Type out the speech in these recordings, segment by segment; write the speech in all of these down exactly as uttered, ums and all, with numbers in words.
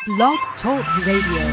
Blog Talk Radio.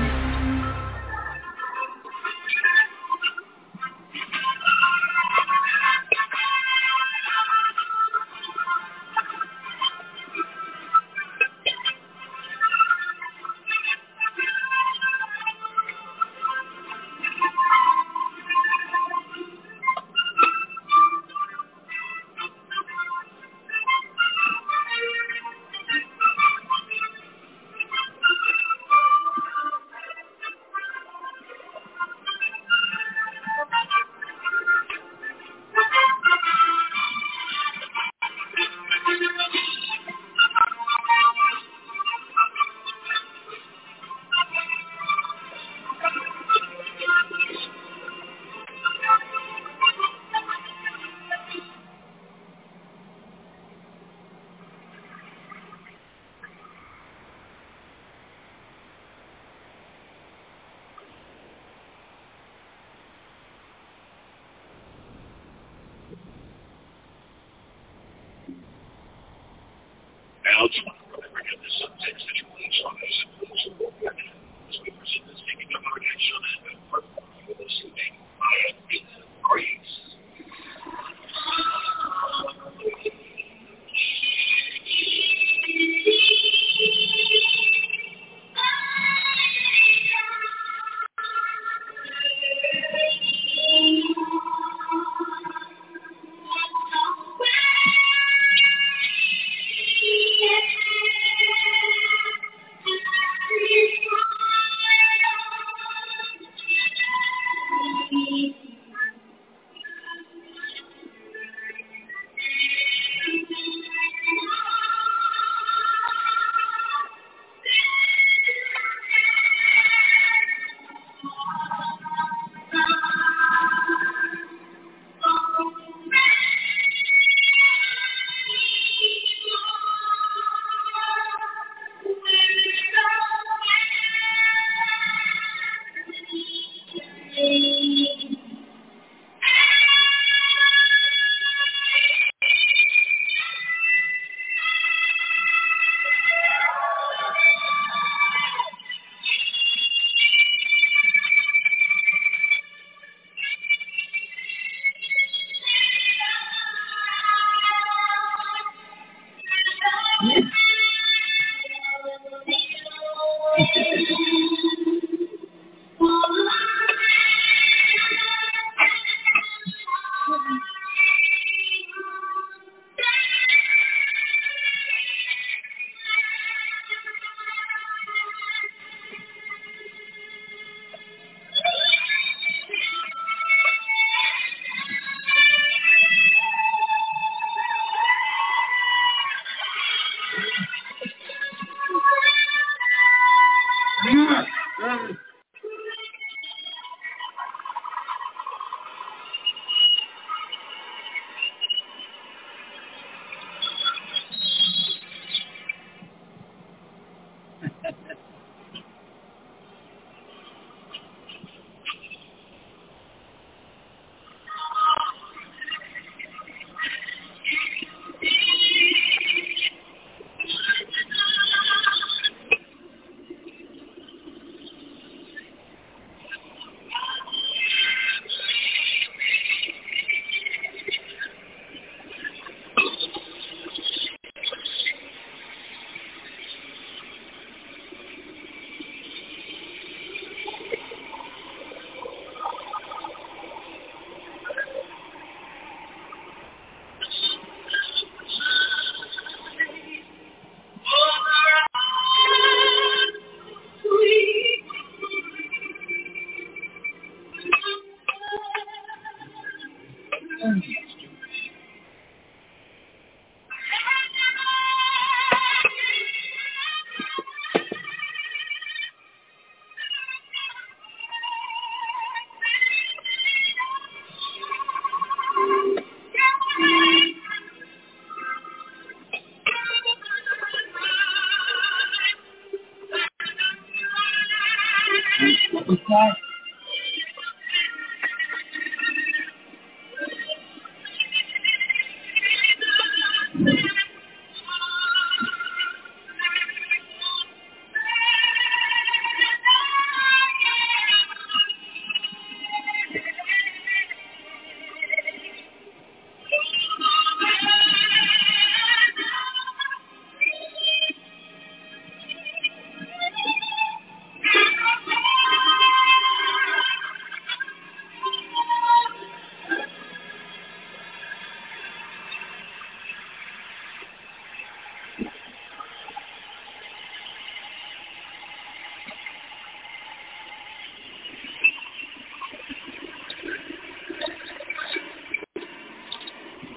What was that?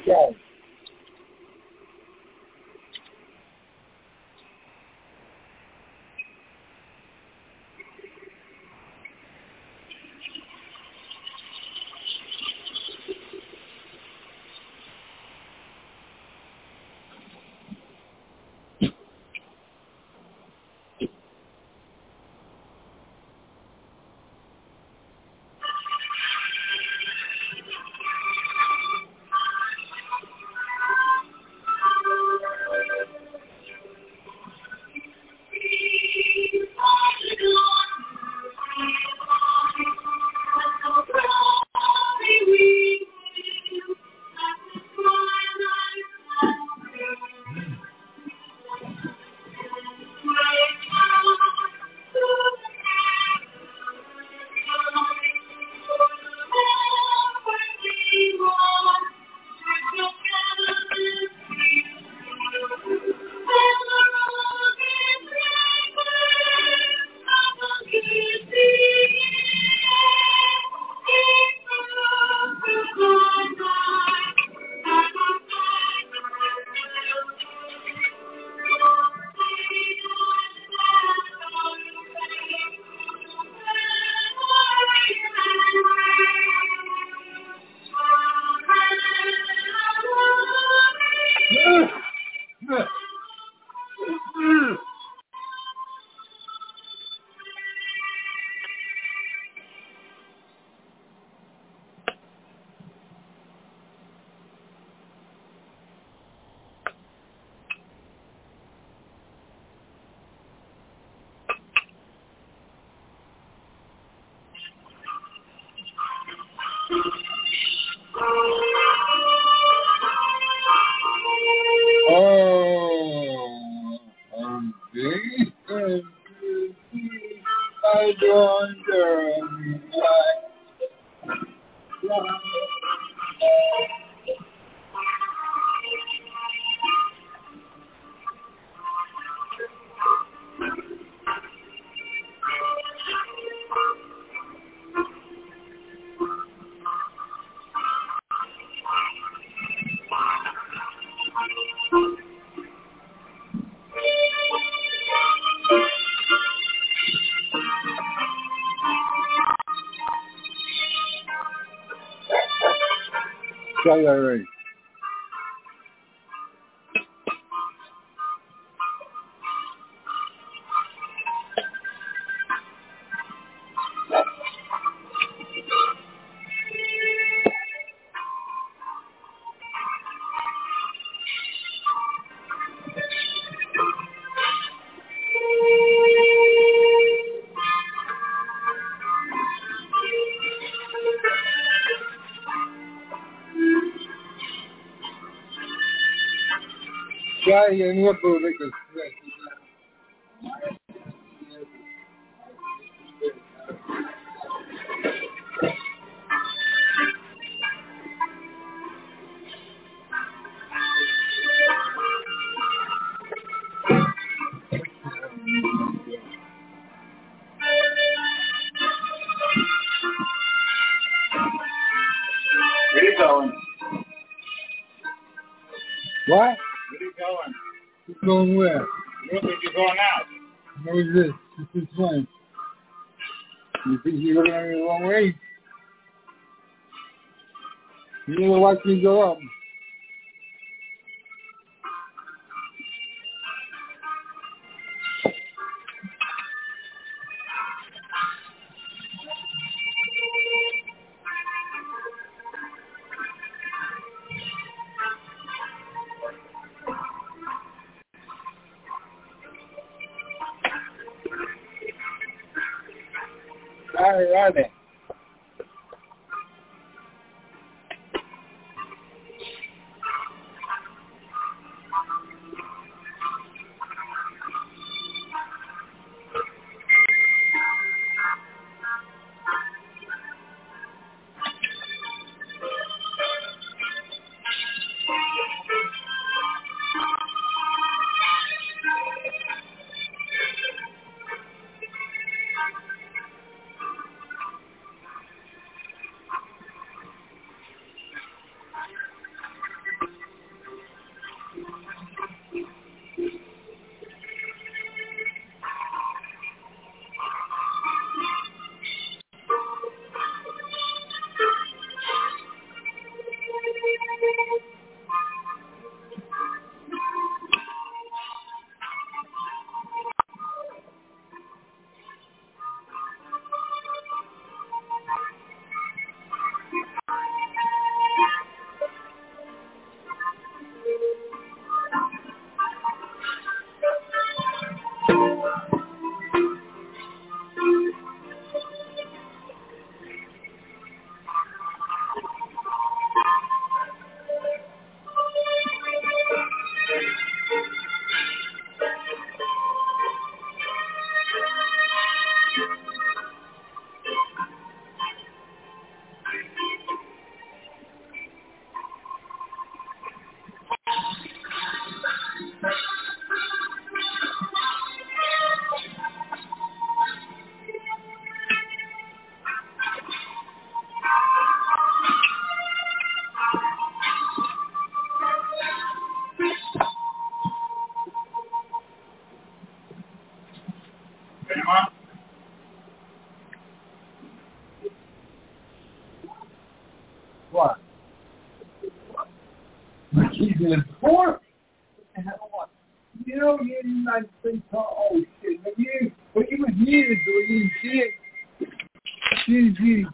Yes. Oh, um, big and I wonder why. Salary. Guy and what will make us Where are you going? What? Where are you going? Who's going where? Where are you going out? What is this? This is fine. You think you're going the wrong way? You never watch me go up. Sorry, are they? What? He's in the fourth? You know, you're in the United States. Oh, shit. When you, when you was years ago, you didn't see it. She, she,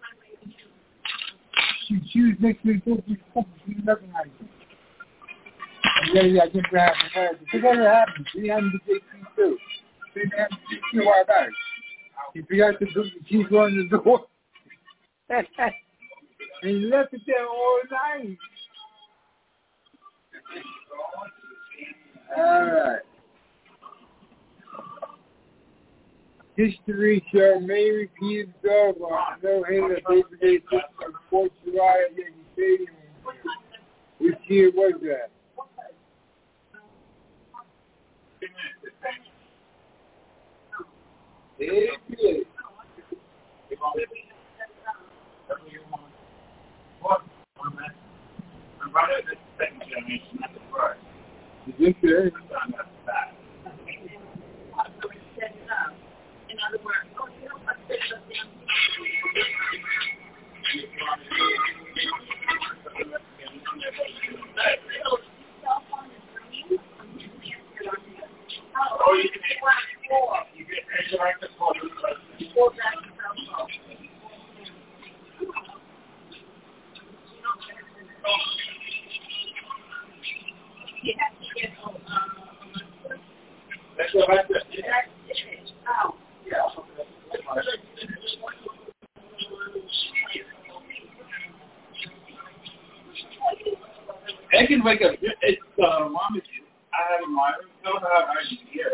she, she was next to the door. She recognized it. Yeah, yeah, I just grabbed her. Because that happened. She happened to take me too. She happened to take me a while back. He forgot to do the keys on the door. And he left it there all night. All right. History show may repeat itself on no end of Labor Day system on fourth of July at Yankee Stadium. Which year was that? eighty-eight. Is this it? In other words, oh, you don't want to sit Oh, you can you get extra for you have to get um, that's what I said. that's it. Oh. Yeah. They can make a, it's, uh, mom, I have a minor, don't have an idea.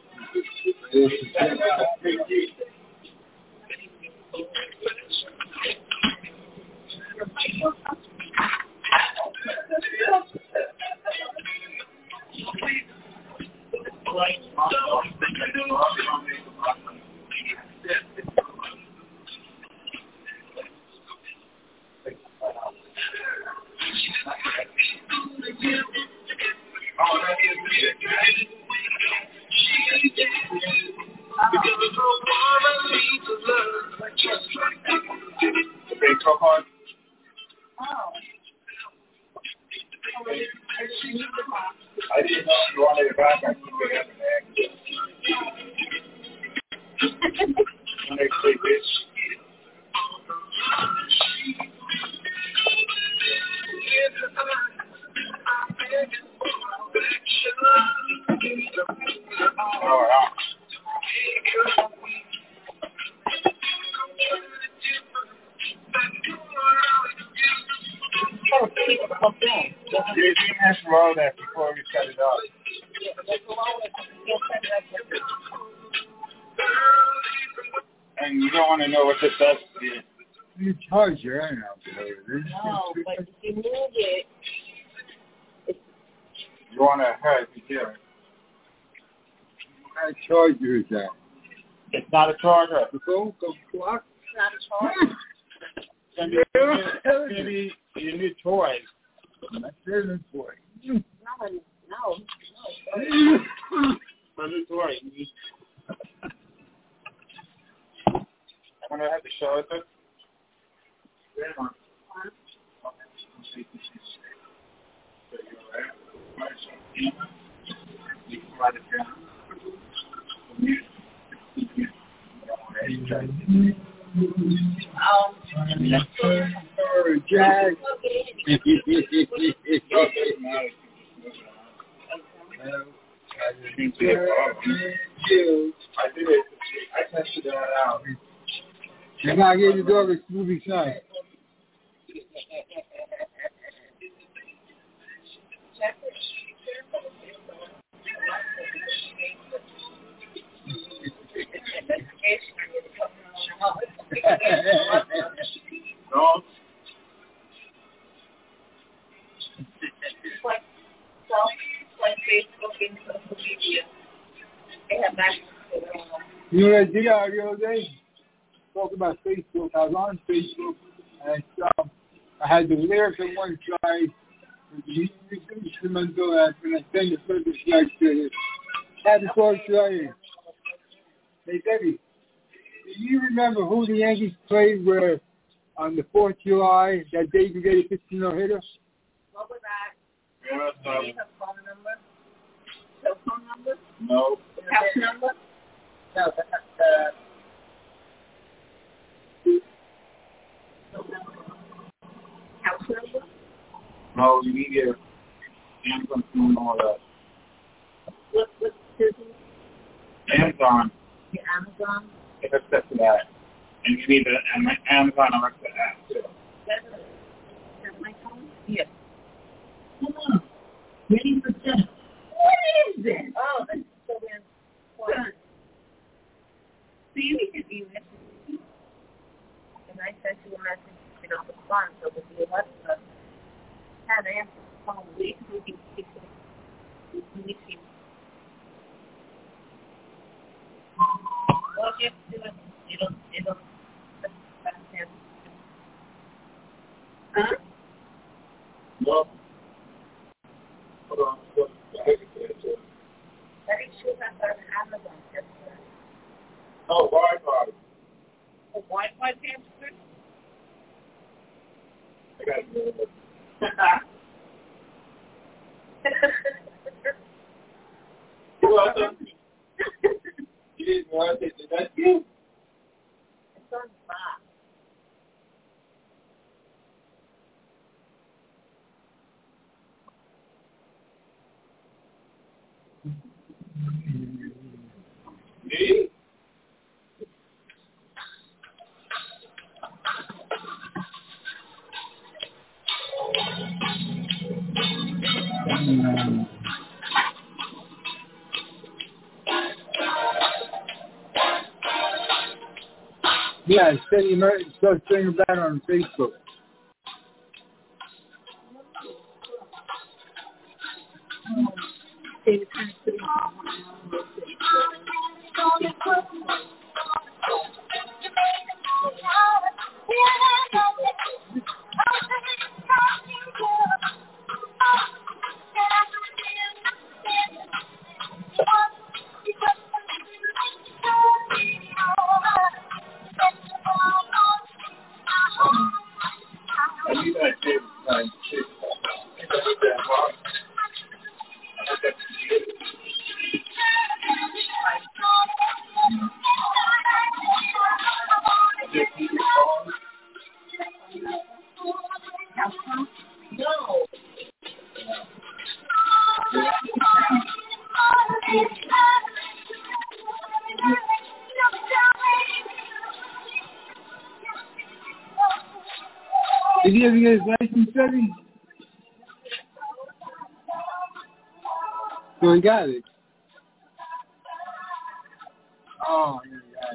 I didn't know you wanted it back. I keep it in the bag. When they say bitch. Oh, yeah. You have to roll that before we cut it off. And you don't want to know what this does to you. You charge your own out there. No, but if you move it, You want to hurt me too. What charger is that? It's not a charger. The phone clock? it's not a charge. Maybe, maybe your new toys. That's their toy. No, no, A new toy. I'm going to have to show it to you. You can write it down. Oh, Jack. I did it. I tested that out. You're not getting the dog a smoothie sign. No. like self, like Facebook and social media. They have access to it all. You know what I did out the other day? Talk about Facebook. I was on Facebook, and um, I had the lyrics on one side, the instrumental, and I sent the purpose like to it. Had the chorus right. Hey, Debbie, do you remember who the Yankees played with on the fourth of July, that Dave Getty fifteen no-hitter? What was that? Yeah, Do so, you have phone number? Cell phone number? no. House number? No, that's uh, House number? No, you need your Amazon phone and all that. What, what's business? Amazon, Your Amazon? it's access to that. And you need the Am- Amazon Alexa app, too. That's it. Is that my phone? Yes. Come on. Ready for dinner. What is it? Oh, it's so then. What? See, we could be missing. And I sent you a message, you know, the phone, so with the Alexa, have answer the phone. We can speak to it. We can well, if you do it, it'll, it'll, huh? No. Hold on. Hold on. I think she was on Amazon. Oh, Wi-Fi. A Wi-Fi transfer? I got to do it. You're welcome. You didn't want it. Is that you? It's on Fox. Me? yeah, I said you might start saying about on Facebook. I need that tape. Like, tape. I need that box. I need that computer. I just need your phone. No. Did he ever get his license, Debbie? So he got it. Oh, yeah, yeah.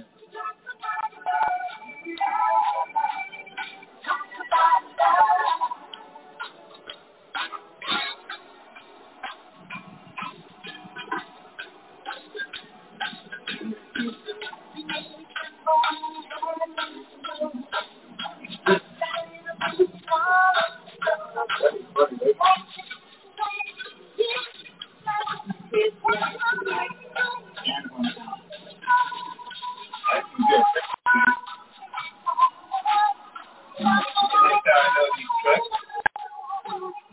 I can get it. Like that, I know these tricks.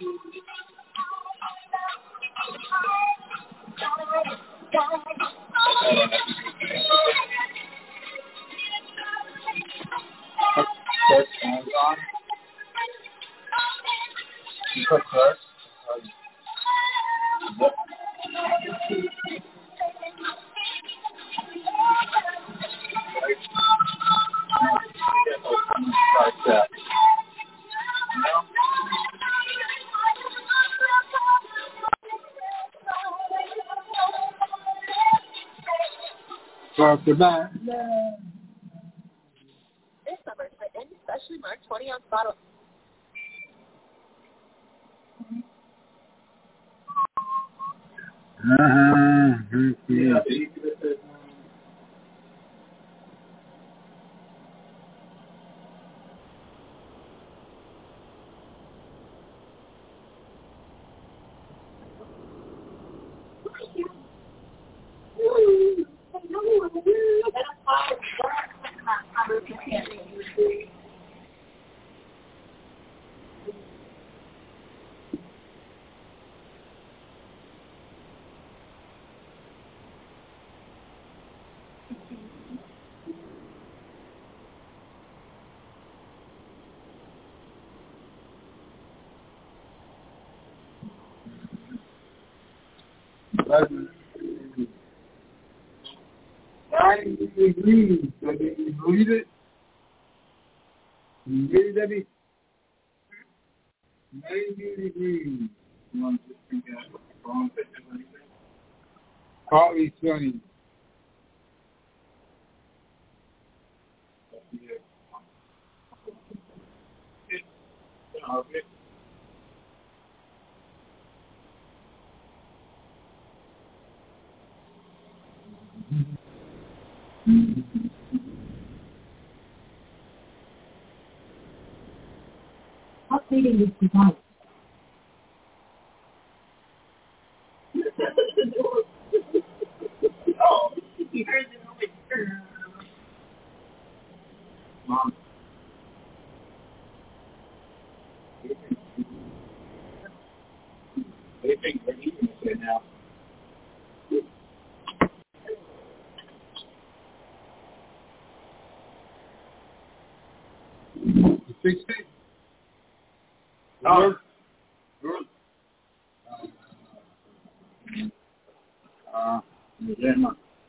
Search Amazon. You put search. Like that. Off the bat. This summer, for any specially marked twenty ounce bottle. Uh-huh. Yeah. ninety degrees. So did you read it? You read it, Debbie? ninety degrees. You want to just think that wrong picture or anything? Partly sunny. Okay. Updating this device. Oh, you heard the noise. Mom. They think they're eating it now. Six feet? Oh. Good. Uh, yeah.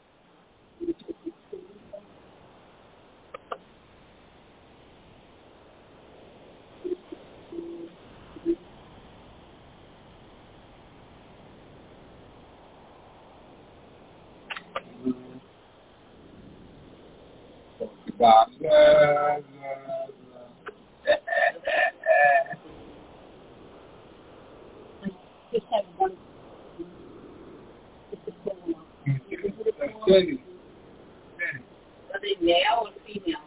Blah, blah, blah, blah. Just have one. Steady. Are they male or female?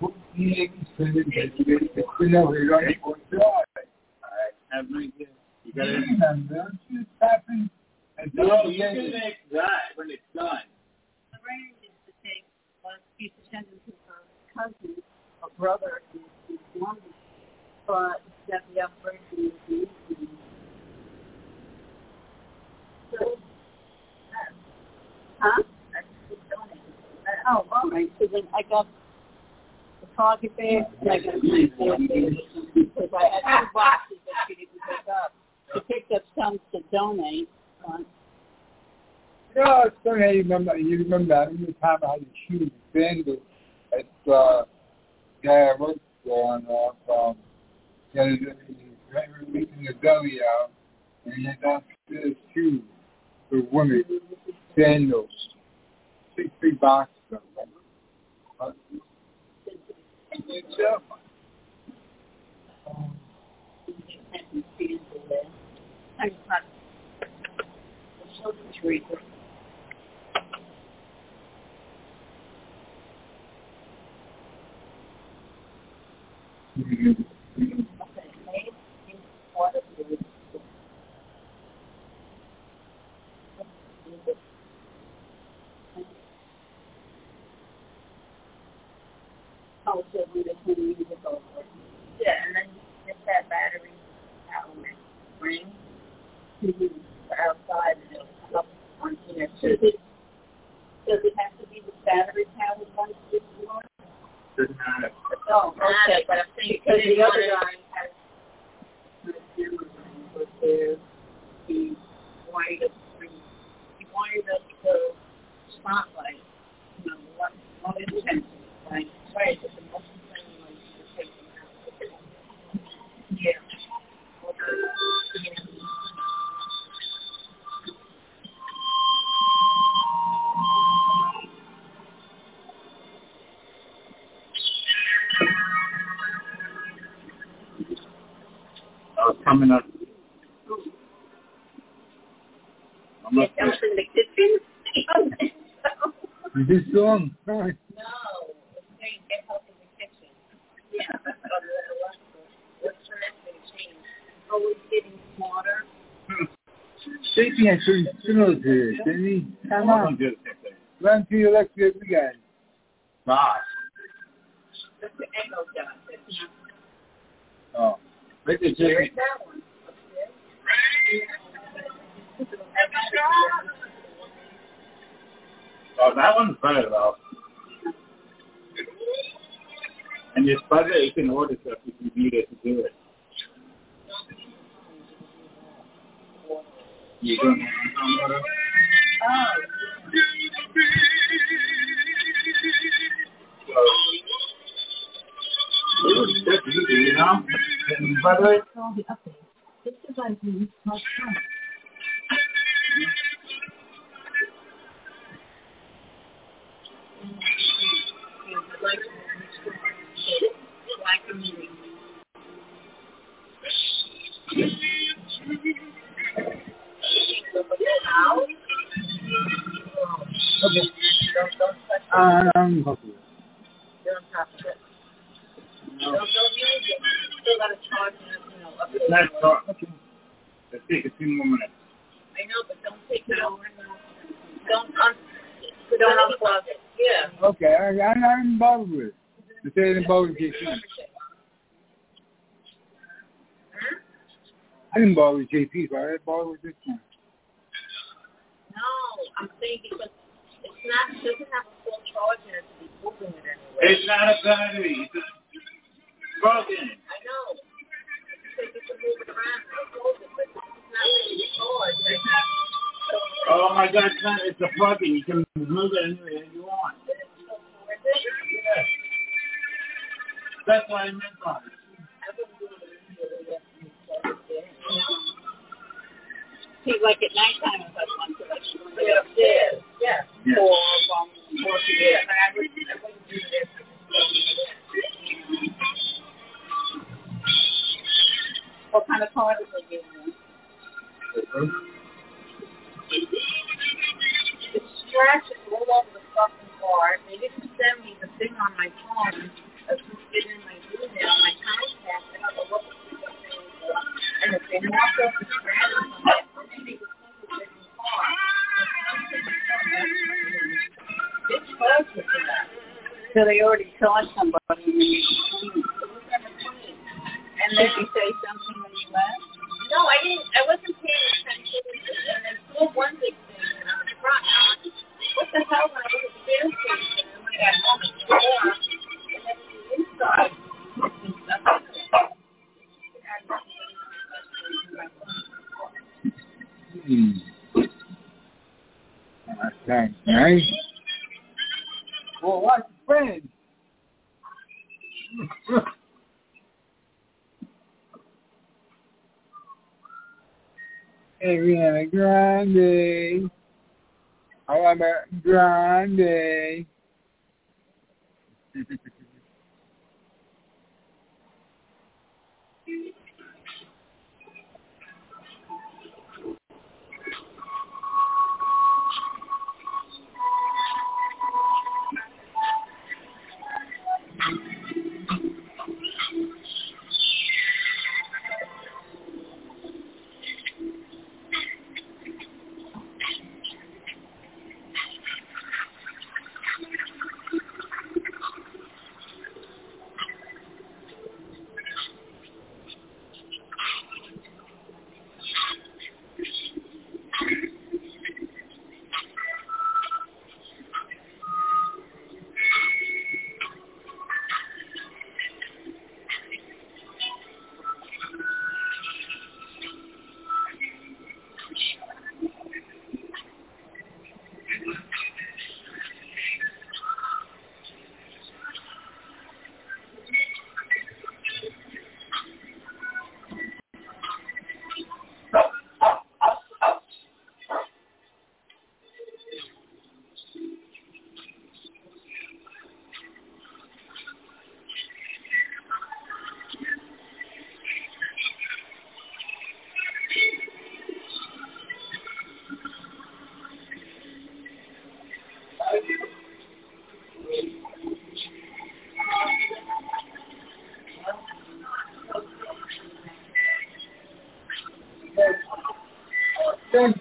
Have no idea. You got it. It's happening. No, you can make that when it's done. Lorraine used to take one piece of send it to her cousin, a brother, and his mom, but that the operation was easy. So, huh? I just donated that. Oh, all right. So then I got the pocket bag, and I got my board bag. Because I had two boxes that she didn't pick up. She picked up some to donate. Uh, Yeah, it's funny how you remember, you remember that in the time I had to shoot a bandit at, uh, yeah, I worked on, uh, um, yeah, he was making the deli out, and he had downstairs shoes for women, sandals, six big boxes of them. Uh, it's, uh, um, I'm not. The children's reader. mm-hmm. Okay, made in water food. Oh, so we just need to use it over. Yeah, and then just that battery element ring mm-hmm. outside and it'll come up on here. Does it, does it have to be the battery powered one to this one? Doesn't matter. Oh, okay, but I'm saying because the other guy has the camera was there. He wanted us to he wanted us to spotlight, you know, one one intention, right? Right, but the most important was to take them out. Yeah. Okay. Yeah. I was coming up. I'm Get up down there. in the kitchen. Is this song? No, it's saying get help in the kitchen. Yeah, that's what it was. What's the next thing change? Always getting smarter. Shaking is pretty similar to this, didn't he? Come I on. don't do the same thing. Run to your left, the other guy. Gosh. That's the echo dot. That's not. Oh. Right there, There's Jimmy. that one. Oh, that one's better though. And your budget, you can order stuff if you need it to do it. You don't know how to Ooh, that's easy, you know? And by the way, All the updates. This device is not current. Okay. Um, okay. Don't, don't use it. Still got to charge it, you know, up it's not there. short. Let's take a few more minutes. I know, but don't take it over. Don't, un- don't unplug it. Yeah. Okay, I, I'm not even bothered with it. Just say it in both J P. I didn't bother with J P, so I didn't bother with this one. No, I'm saying because it's not, it doesn't have a full charge in it to be moving it anyway. It's not a battery. It's a broken. I know. Because you can move it around and close it, but it's not really charged. It's not, so, Oh my God, it's not. It's a plug-in. You can move it anywhere you want. Yeah. That's why I meant by it. See, like at nighttime, if I want to, like, put it upstairs. Yeah. Yeah. Or, um, or to do it. But I wouldn't, I wouldn't do this. What kind of car does it give you? It's scratches all over the fucking car. They didn't send me the thing on my phone. I put it in my email, my contact. I don't know what the fuck they were. And if they knocked off the scratches on my phone, they would send it in the car. It's close to that. So they already charged somebody. And then you say something when you left? No, I didn't. I wasn't paying attention. And I saw one big thing and I was front. What the hell when I was at the gas station and when I got home at four and then the inside. Hmm. That's nice. Well, what's your friend? Ariana Grande. Ariana Grande. Then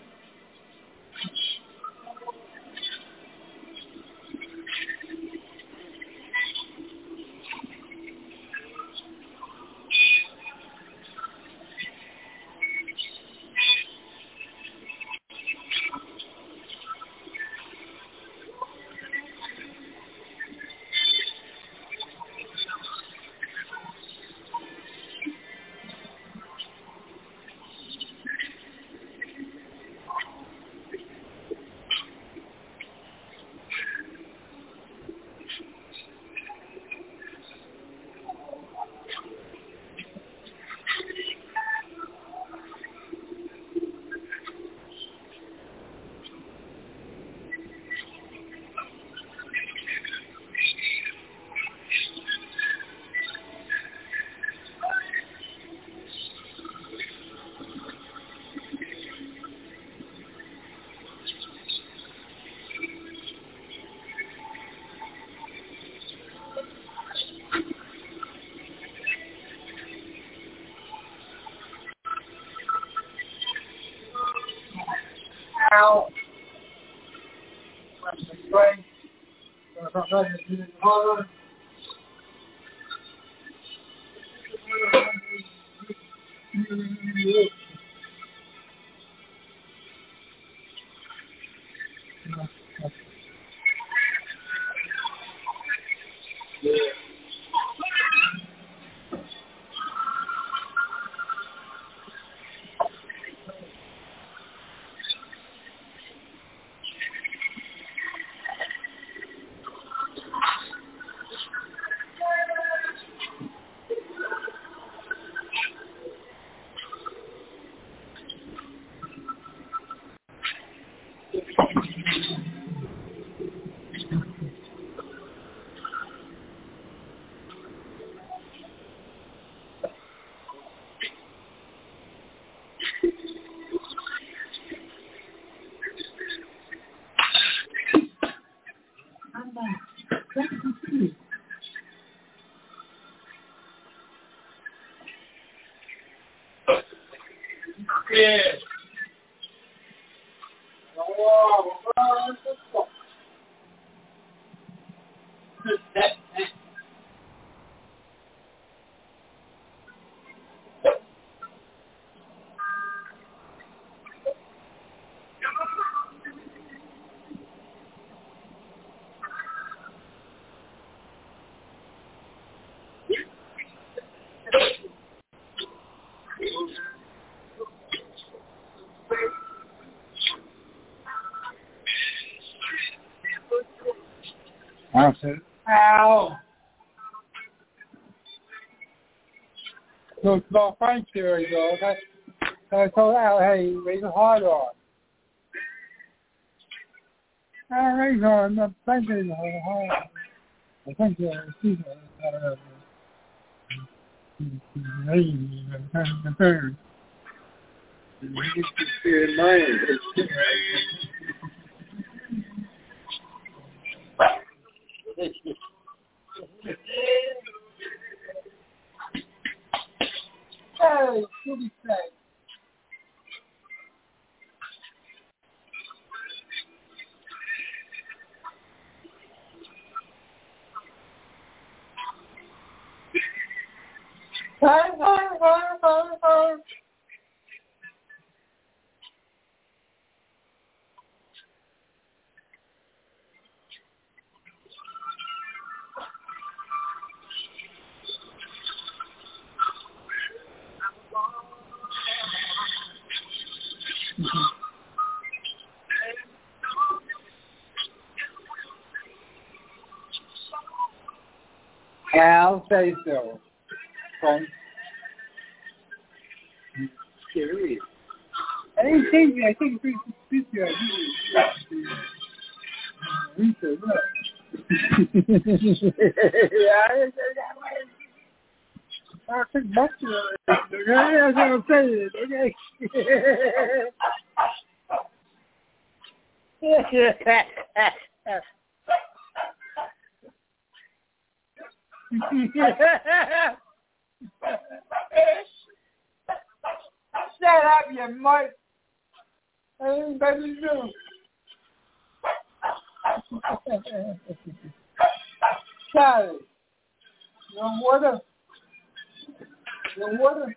Yeah. I said, ow! So it's not Frank theory, though. That's, so I told Al, hey, raise the hard on. I raise on, not Frank raise the hard on. I think uh, she's uh, lady, the third. You should see in mine. Hey, what do you say? Hey, hey, hey, hey, hey. I'll say so. Frank. Scary. I didn't think I think it's pretty good. Research, look. Yeah, I didn't say that way. I think that's okay, that's what I'm saying, okay? Shut up, you mutt. I ain't better do. Charlie, you want water? You want water?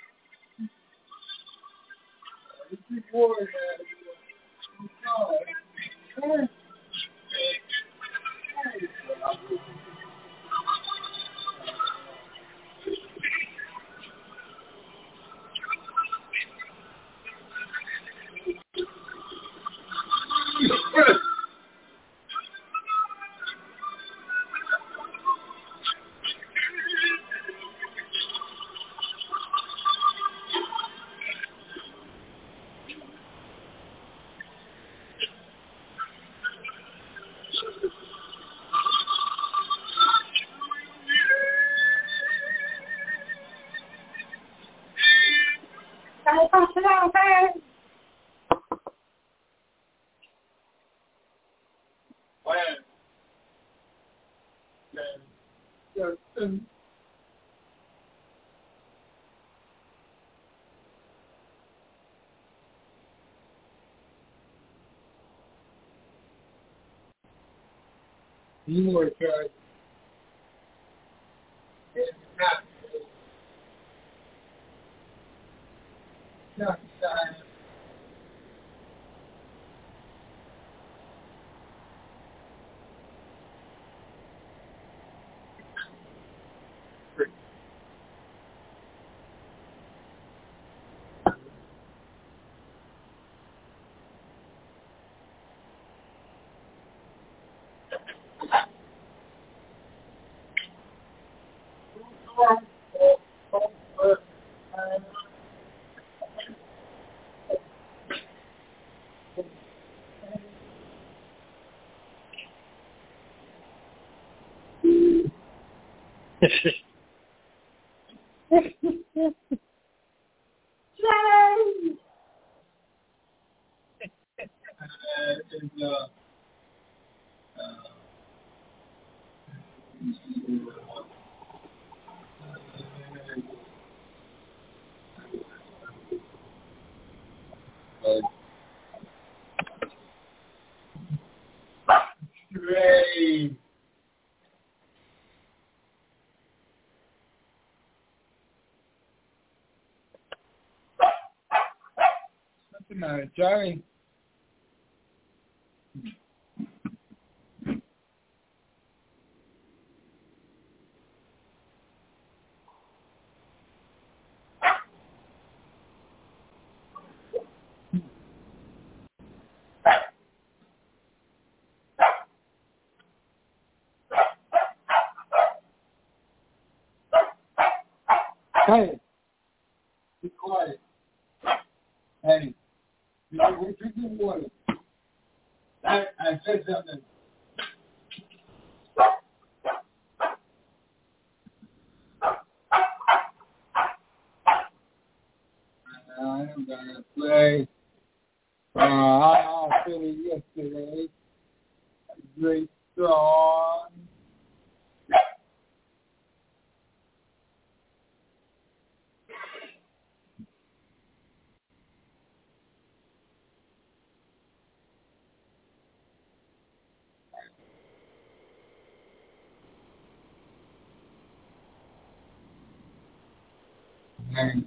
You keep water, man. When? You more charge. It's not. Not time. Great. What's the matter, Charlie? Hey, be quiet. Hey, you know, we're drinking water. I, I said something. I'm gonna play. Uh, I finished yesterday. A great song. And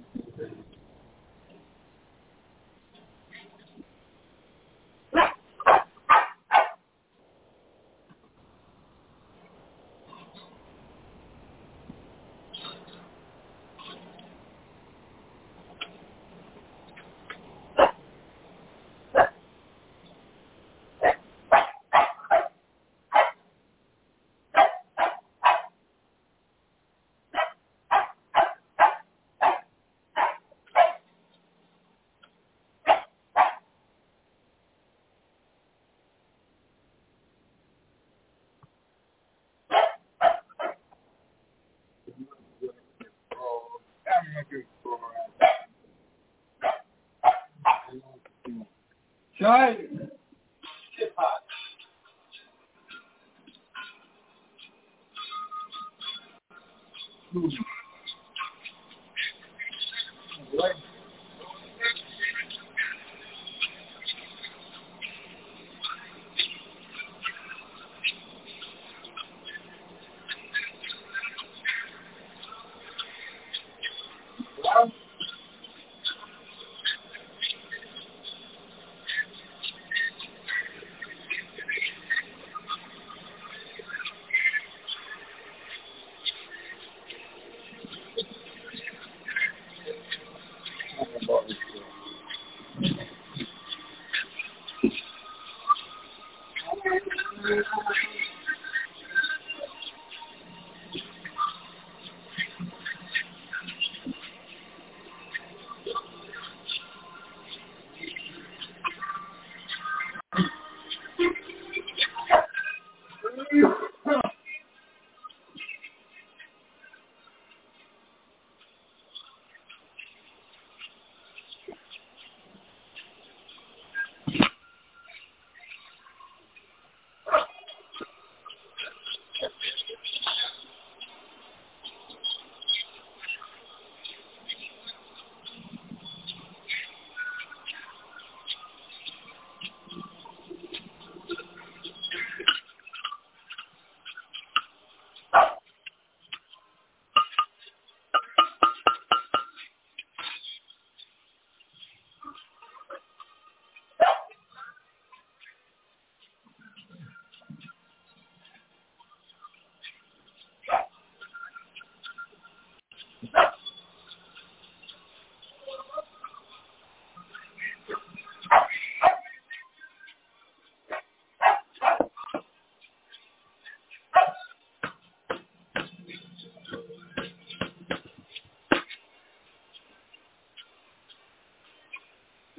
Charlie, get hot. Hmm. What? What?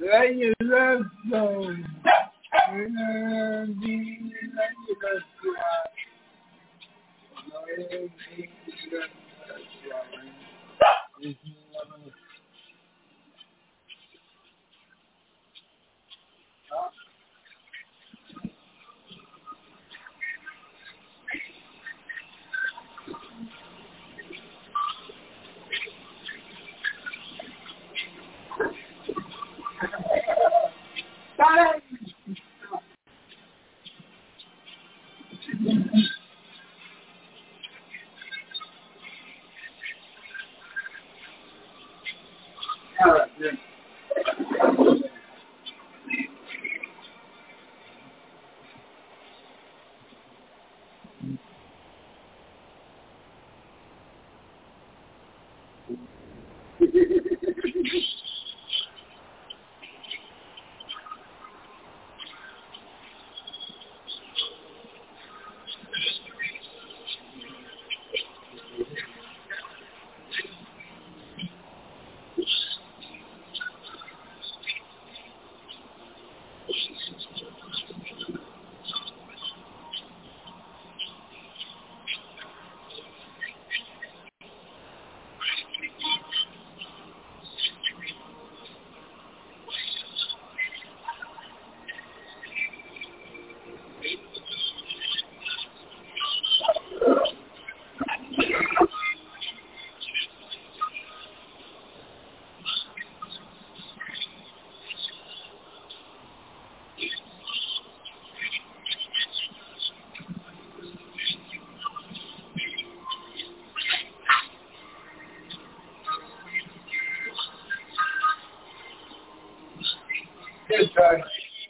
Let your love flow. Let your love be. Let your love fly. Let your love fly. Stop. All right, yeah. Good try.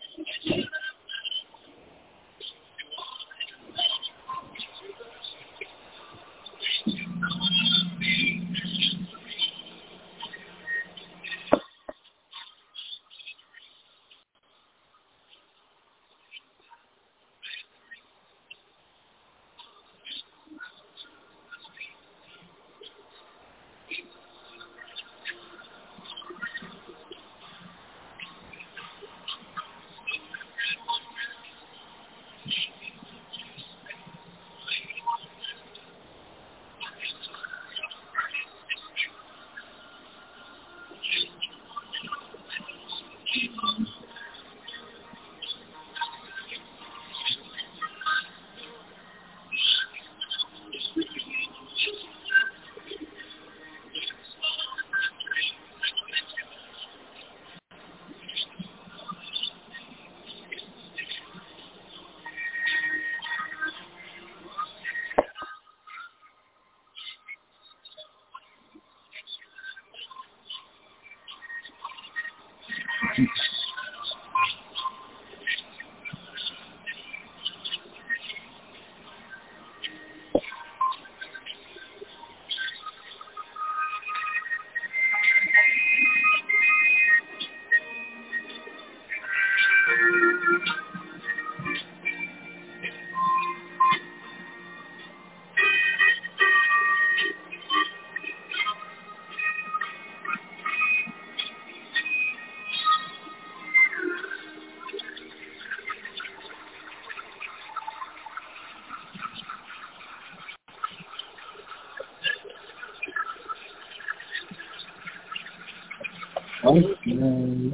Okay,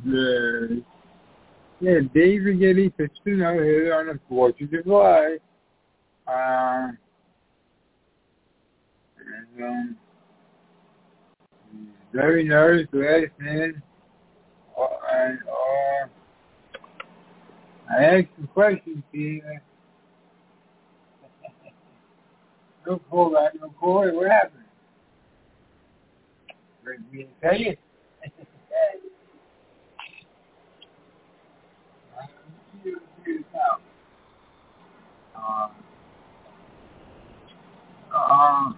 okay. Yeah, David Getty pitching out here on the fourth of July. Uh, and, um, very nervous last man. Uh, and, uh, I asked some questions here. No call back, no call. What happened? Did we tell you? Um, um,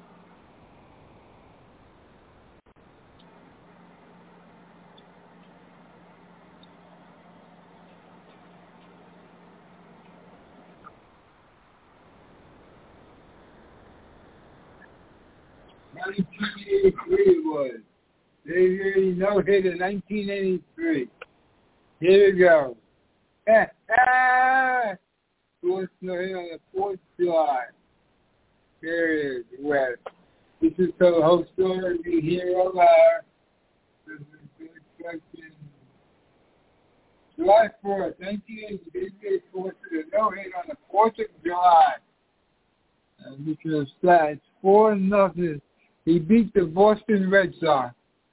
nineteen eighty-three it was. They really no hit in nineteen eighty-three. Here we go. Fourth snow here on the fourth of July. Here it is, West. This is the whole story we hear alive. This is the question. July fourth, nineteen eighty-eight, fourth to the no-hit on the fourth of July. And this is stats, four nothing. He beat the Boston Red Sox.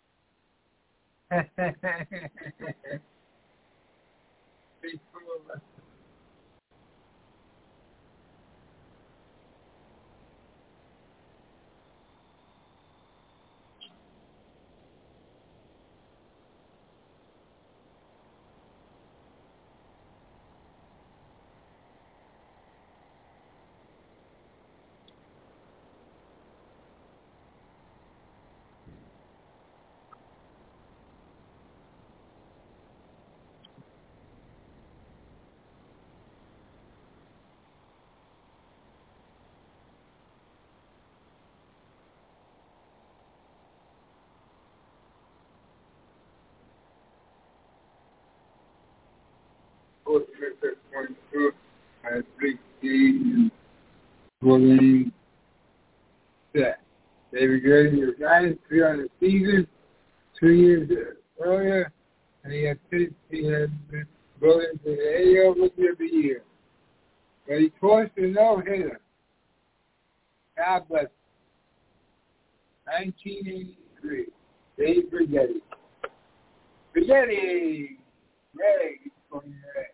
I think the bullying set. David Grady was guided three on the season, two years earlier, and he had pitched, he had been voted to the A L Rookie of the Year. But he forced a no-hitter. God bless him. nineteen eighty-three. Dave Brigetti. Brigetti! Greg, he's going Greg.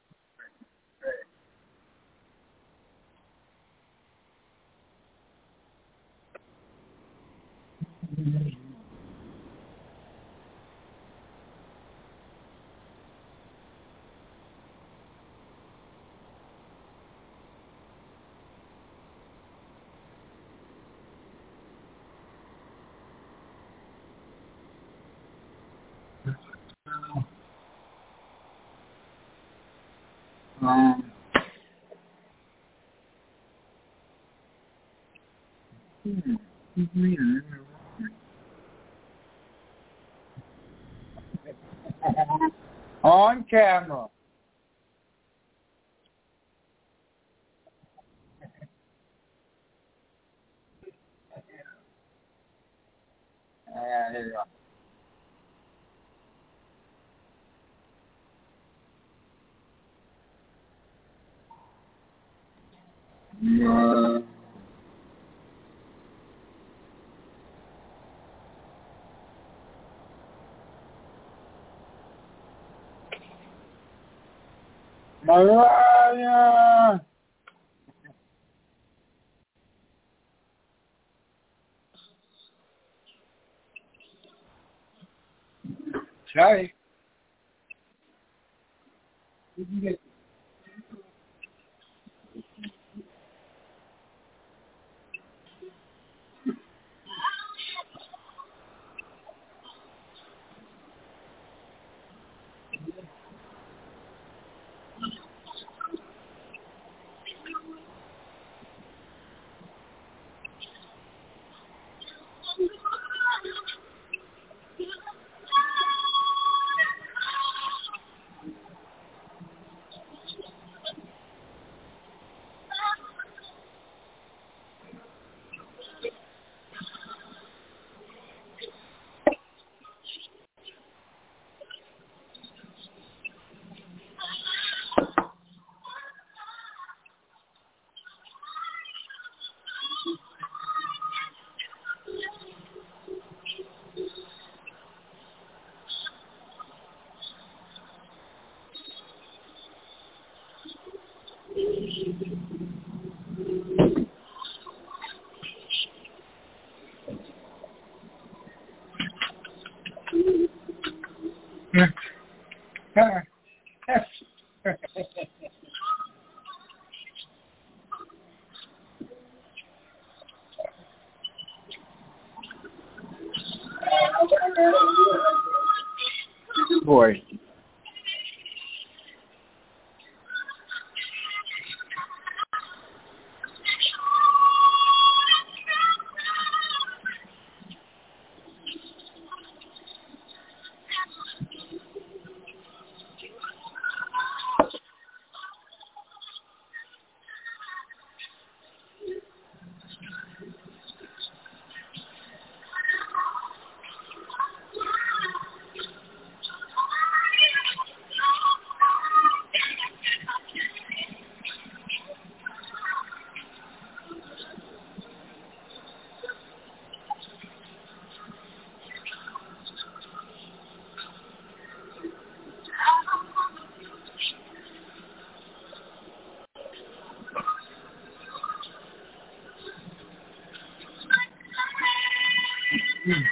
Um, hmm. On camera. Yeah, here you go. Yeah. Mariah! Sorry. Did you get Good boy. Mm.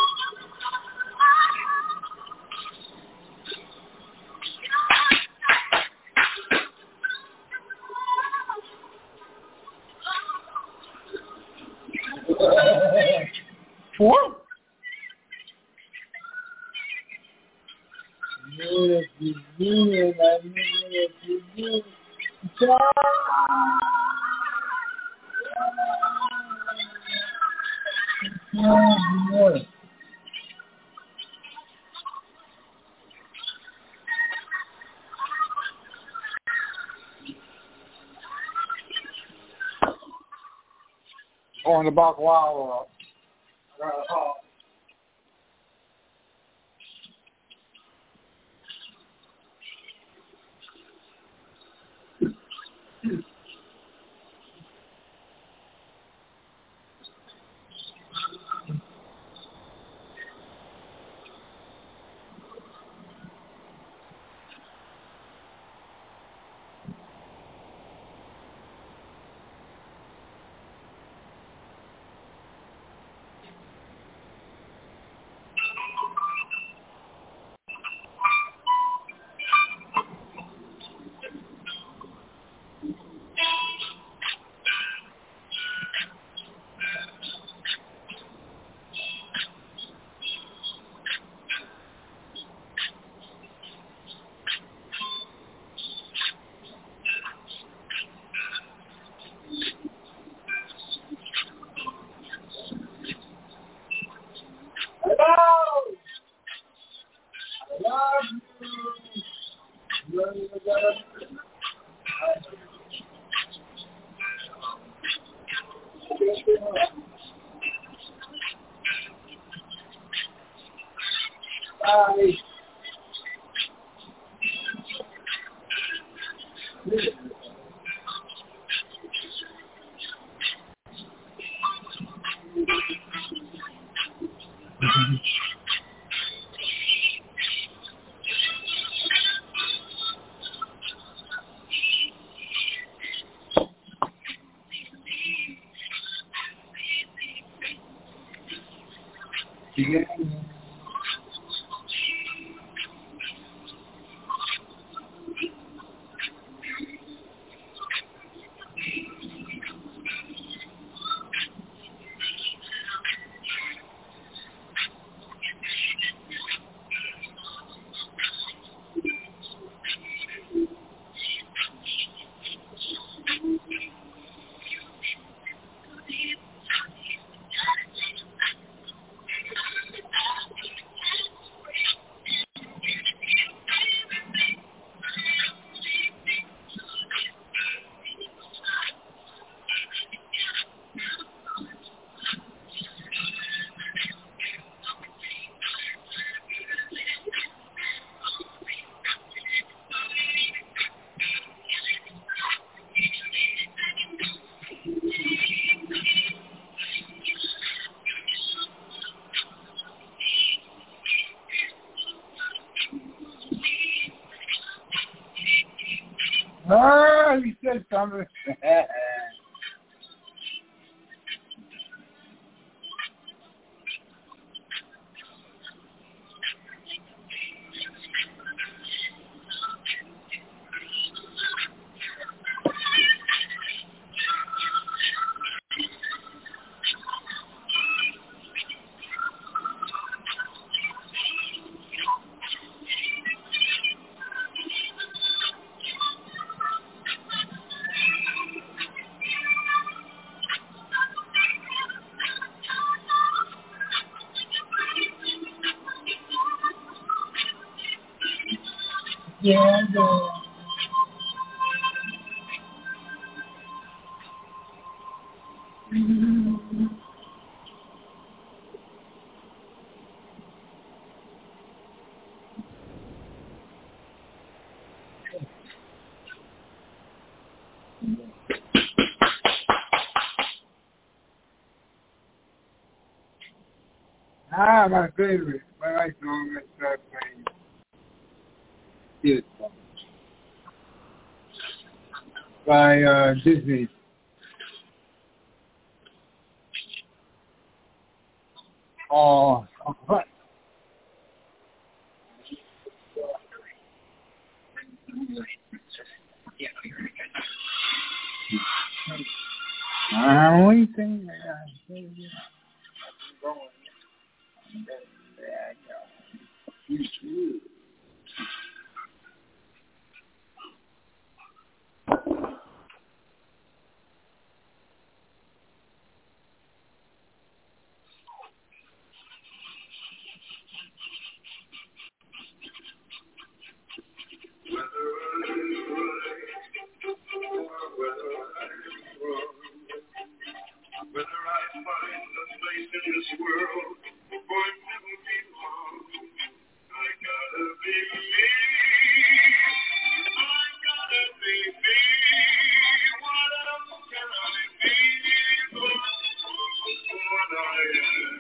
What? If you do it, I mean, if you do it, oh, on the back wall. Uh, Bye. Yeah. Oh, he said something. Yeah, yeah. Ah, my favorite. My right song is start playing. Yes. By uh, Disney. Oh, what? Uh, what do you think? Whether I find a place in this world or never belong, I gotta be me. I gotta be me. What else can I be but what I am?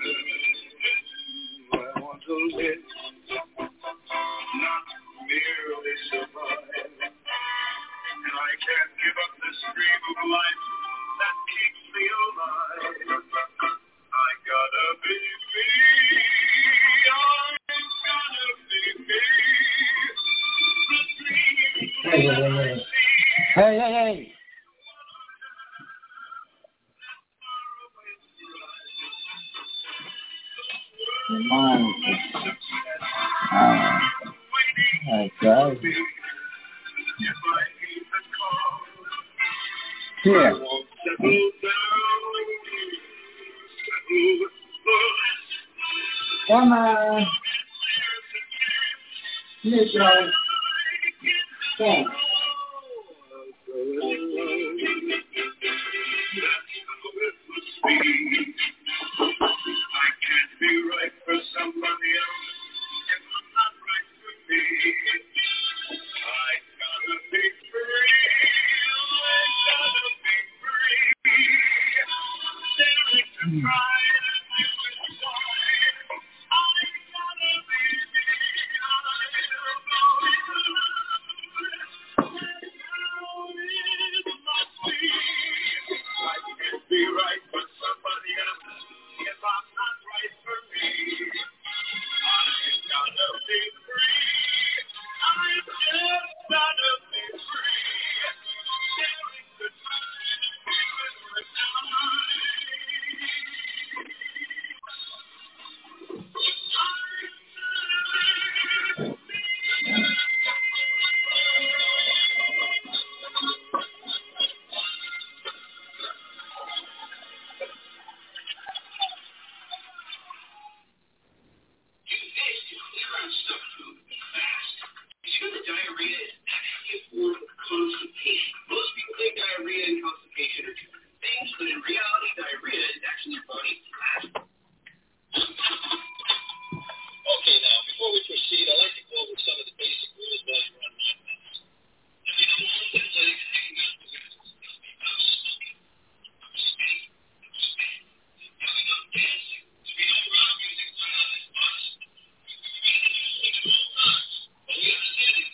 I want to live, not merely survive. And I can't give up this dream of life that keeps me alive. I gotta be me. I gotta be me. The dream Hey, hey, hey. Hey, hey, hey. Come on. Uh, okay. Here. Come on. Here you go. Come. I can't be right for somebody else if I'm not right for me. I gotta be free. I gotta be free. Daring to try and do it right. I gotta be me. I can't be right for somebody else if I'm not right for me. I gotta be free. I just gotta be free. Daring to try and do it diarrhea is actually a form of constipation. Most people think diarrhea and constipation are two different things, but in reality, diarrhea is actually your body's acid. Okay, now, before we proceed, I'd like to go over some of the basic rules while you're on my meds. Now, you know, one of the things I like to hang out with you is about smoking, about speaking, about speaking. Now, we know dancing, to be no rock music, why not this bus? We can use it all times, but we understand it.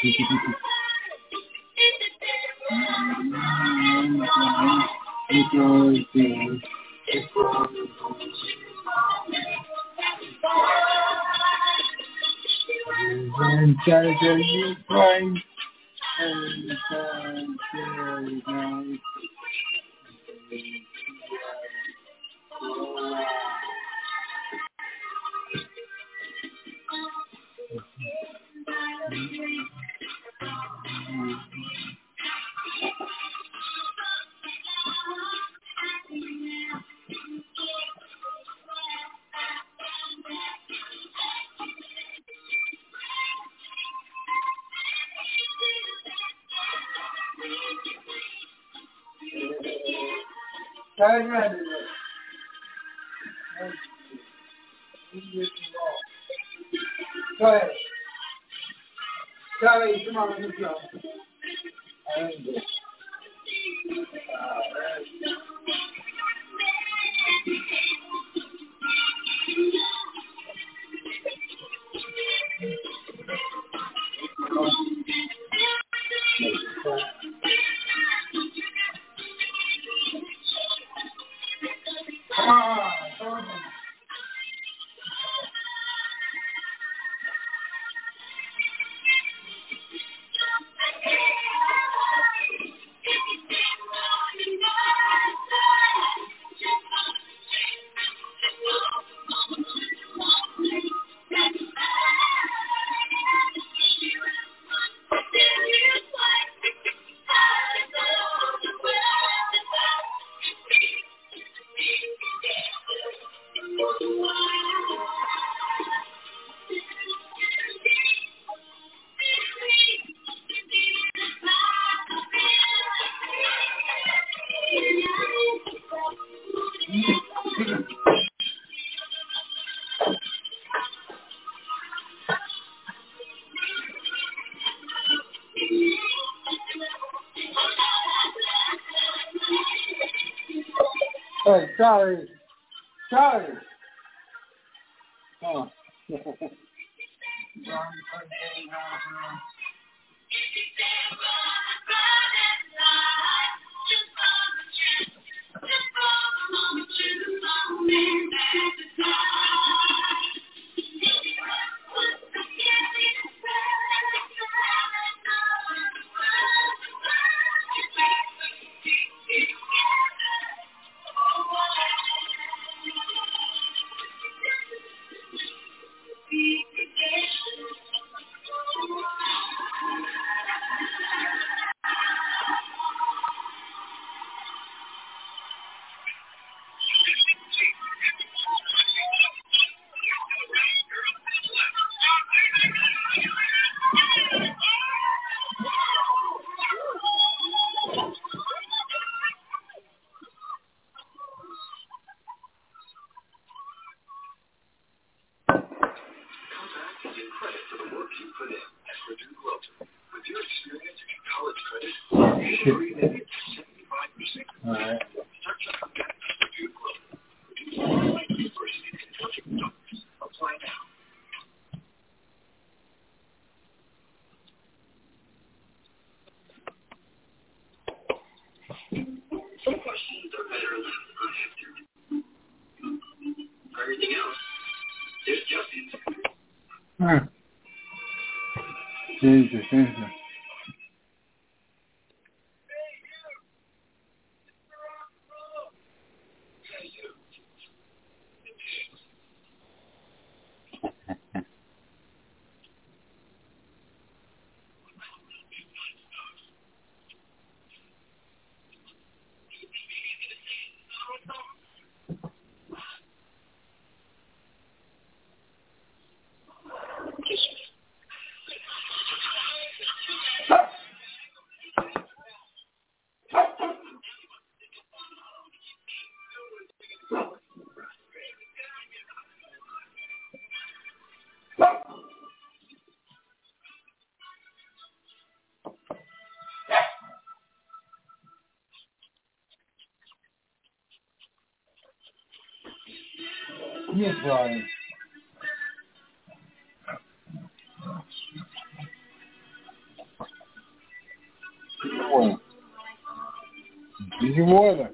And Senator Ukraine and Senator Go ahead. Charlie, come on, let's go. Come on, come on. Hey, Charlie. Charlie. Oh. All right. Hmm. Jesus, Jesus. Yes, Brian. water. Easy water.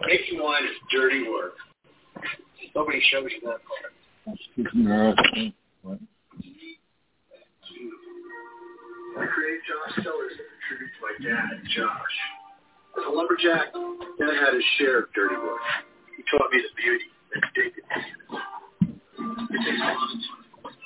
Making wine is dirty work. Nobody shows you that part. What? I created Josh Sellers as a tribute to my dad, Josh. As a lumberjack, Dad had his share of dirty work. He taught me the beauty and dignity. It takes a lot of time, a lot of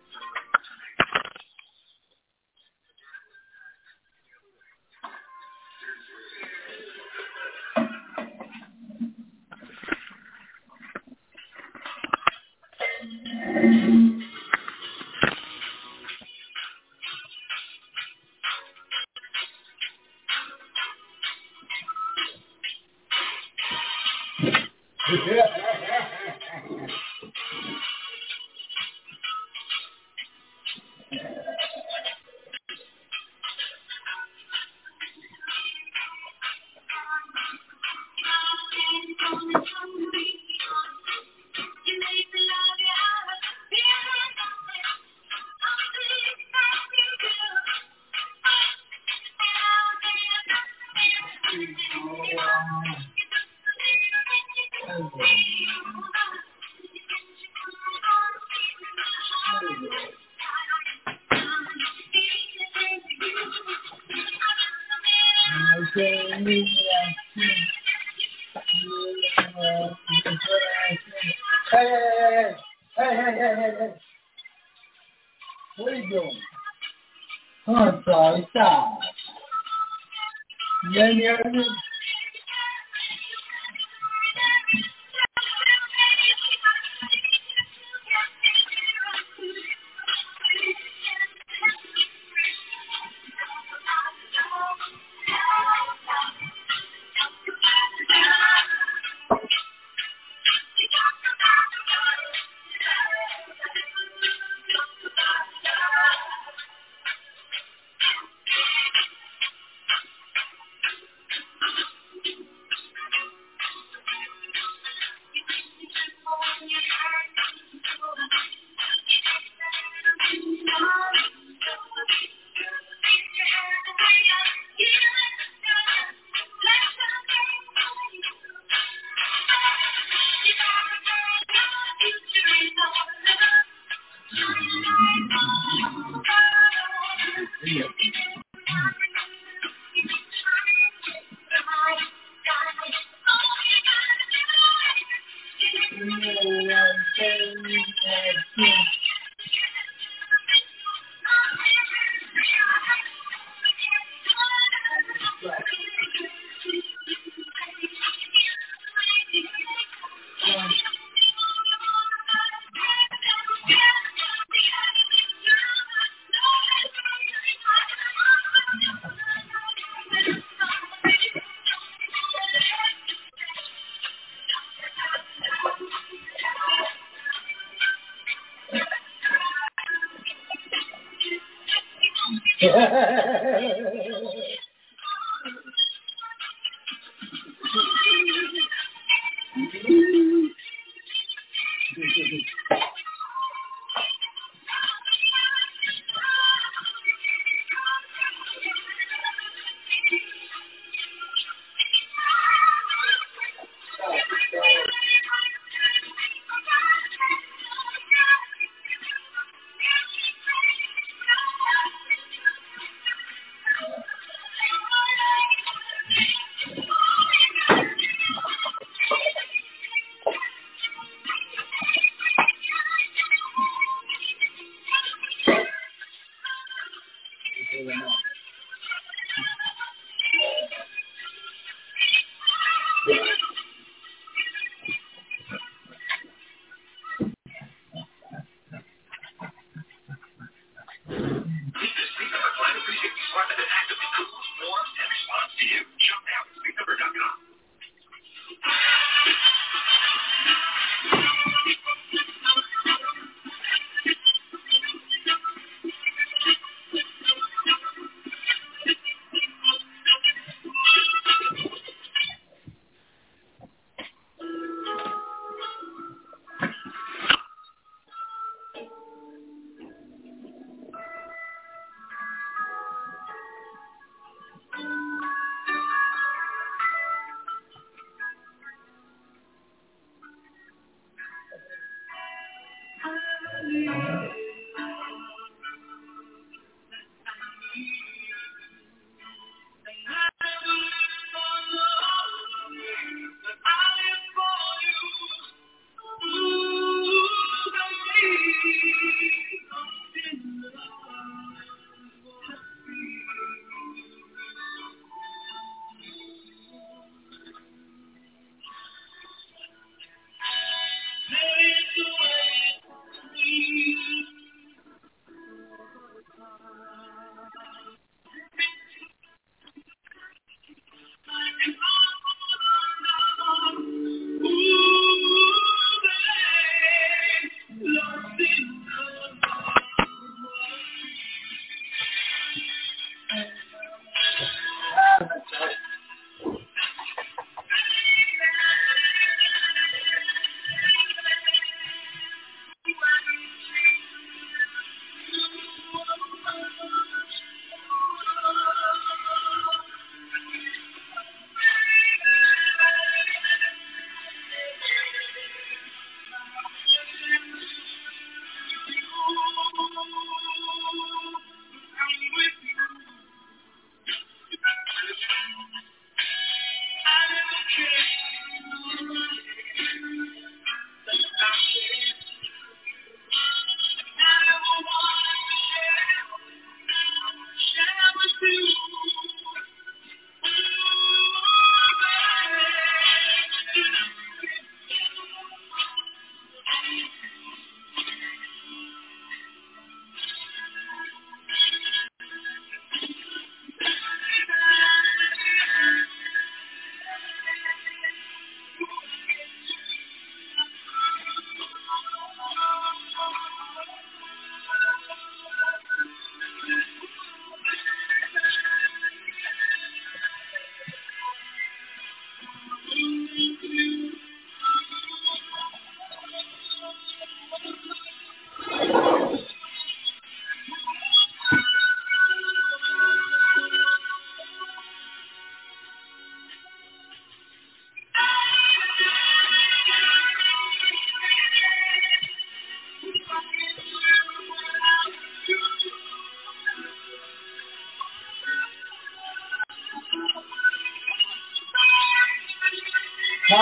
Hey, hey, hey, hey, hey, hey, hey, hey. What are you doing? Oh, sorry, stop. Then you're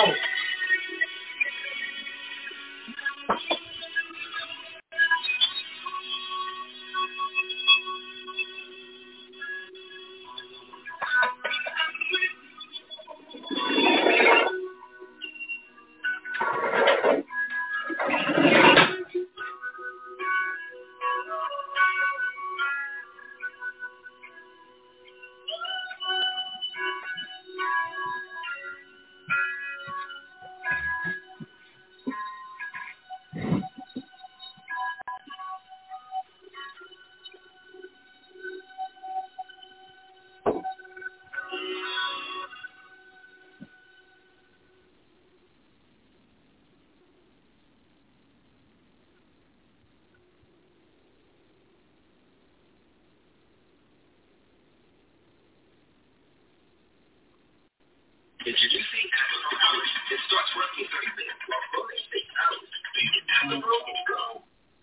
Introducing Amazon Hours. It starts working thirty minutes while bonus takes hours. So you can have the road when you go.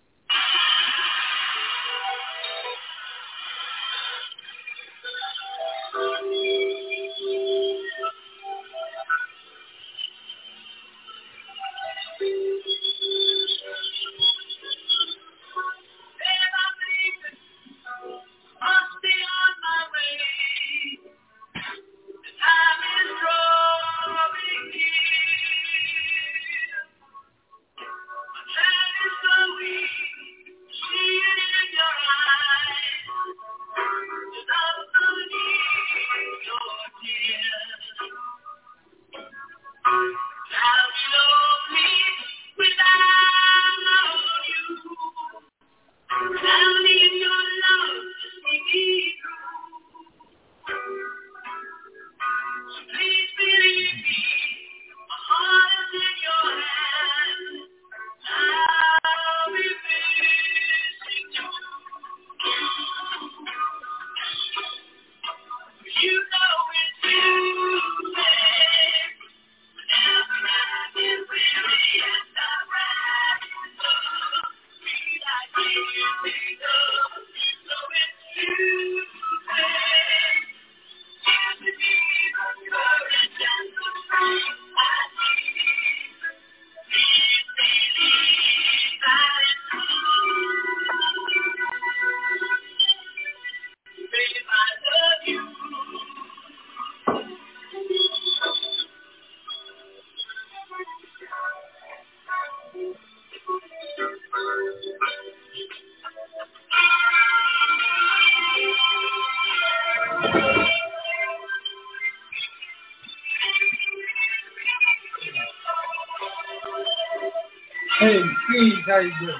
Hey, Steve, how you doing?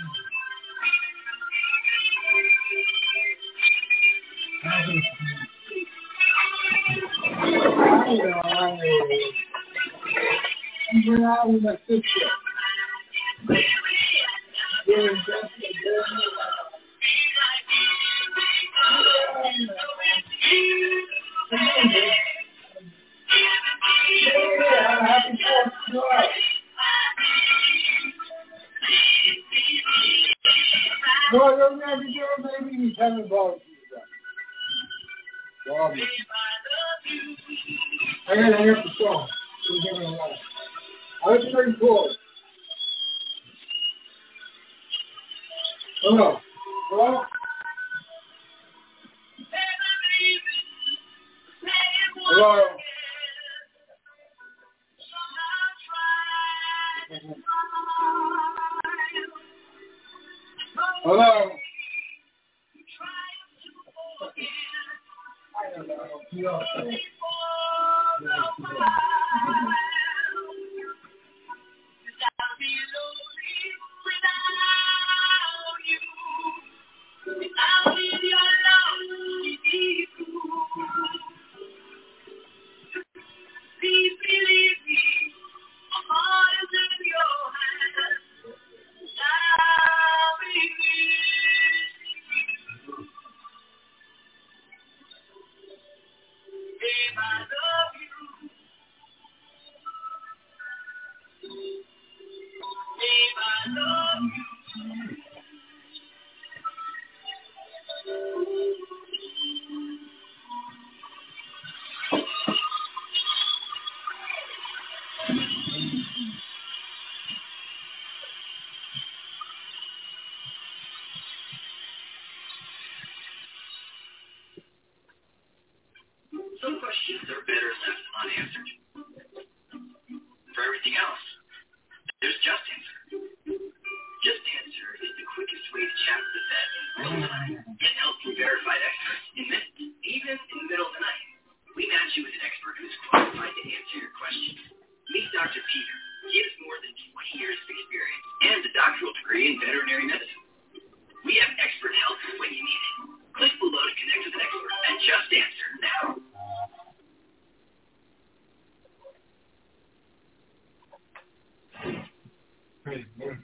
You're out with my sister. You're in No, you're not the girl, baby. He's having balls. Bobby. I gotta hang up the song. I was pretty cool. Hello. Hello? Hello? Hello? I don't know. Yeah. Some questions are better left unanswered. For everything else, there's Just Answer. Just Answer is the quickest way to chat with a vet in real time. Get help from verified experts in minutes, even in the middle of the night. We match you with an expert who's qualified to answer your questions. Meet Doctor Peter. He has more than twenty years of experience and a doctoral degree in veterinary medicine. We have expert help when you need it. Click below to connect with an expert and Just Answer now. Pretty good.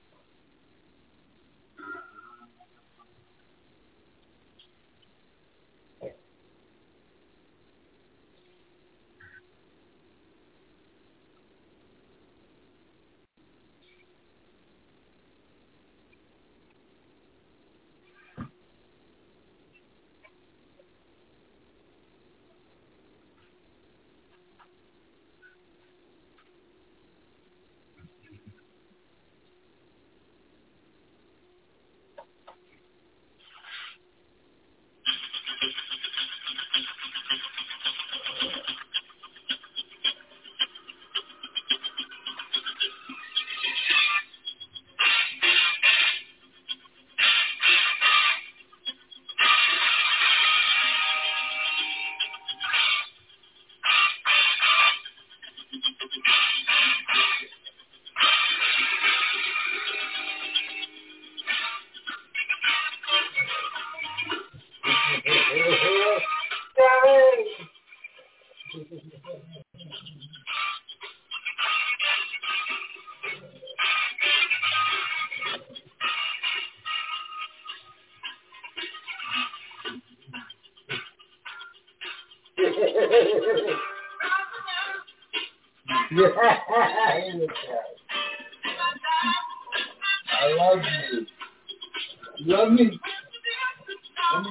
Yeah, I love you. Love me. Love me.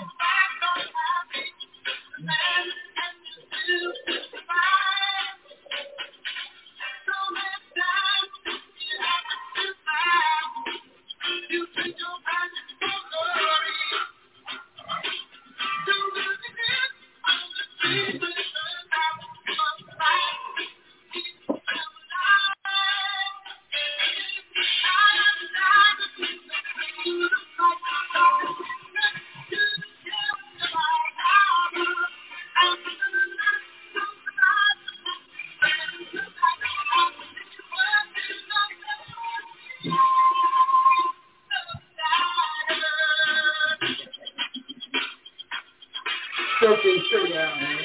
Choking showdown, man.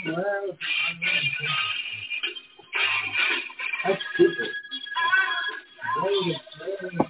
Well, that's stupid. Wait a minute.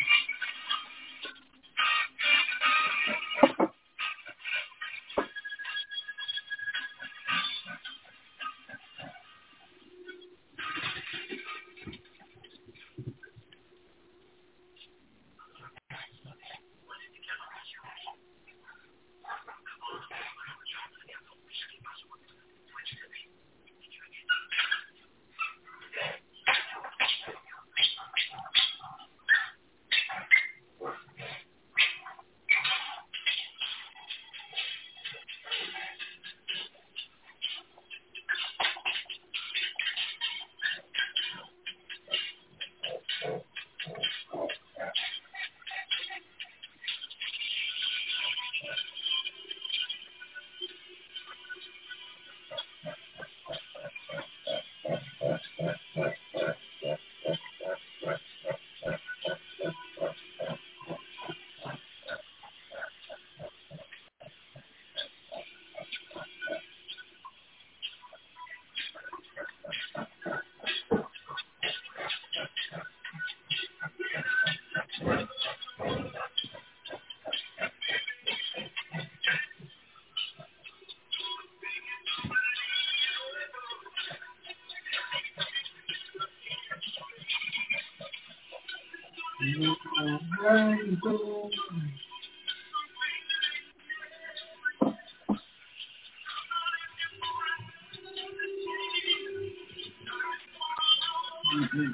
Mm-hmm.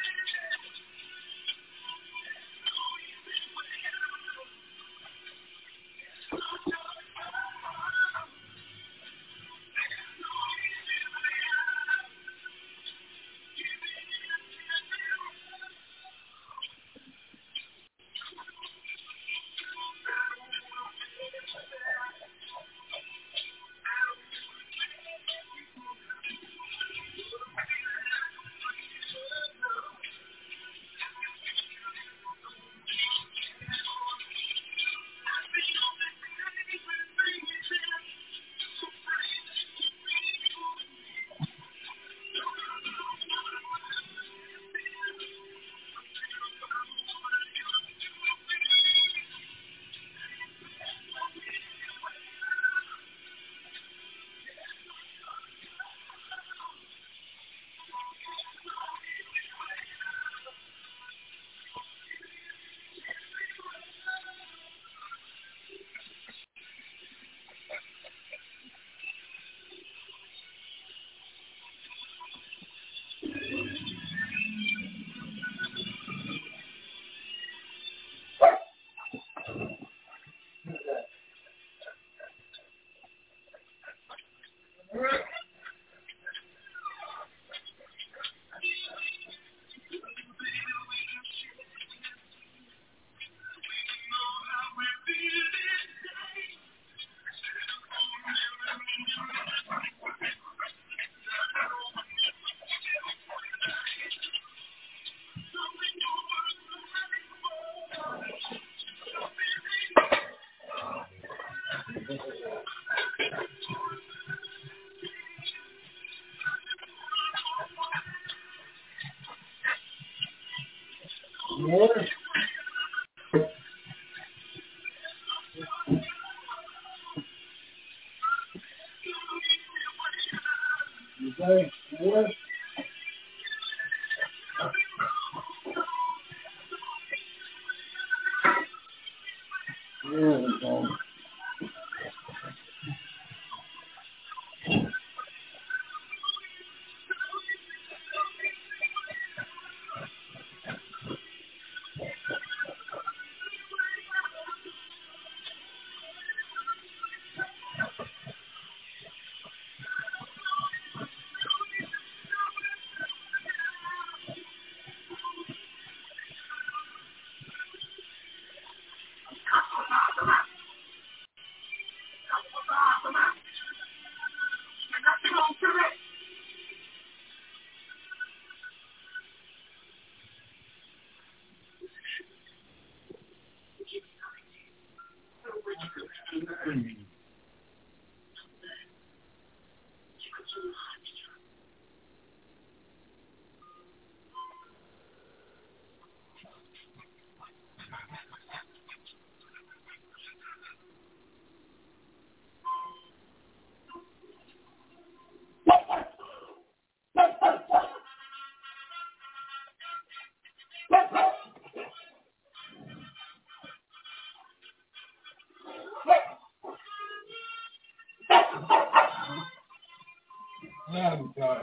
Water. Okay, water. There we go. I'm sorry.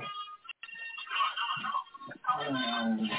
Um,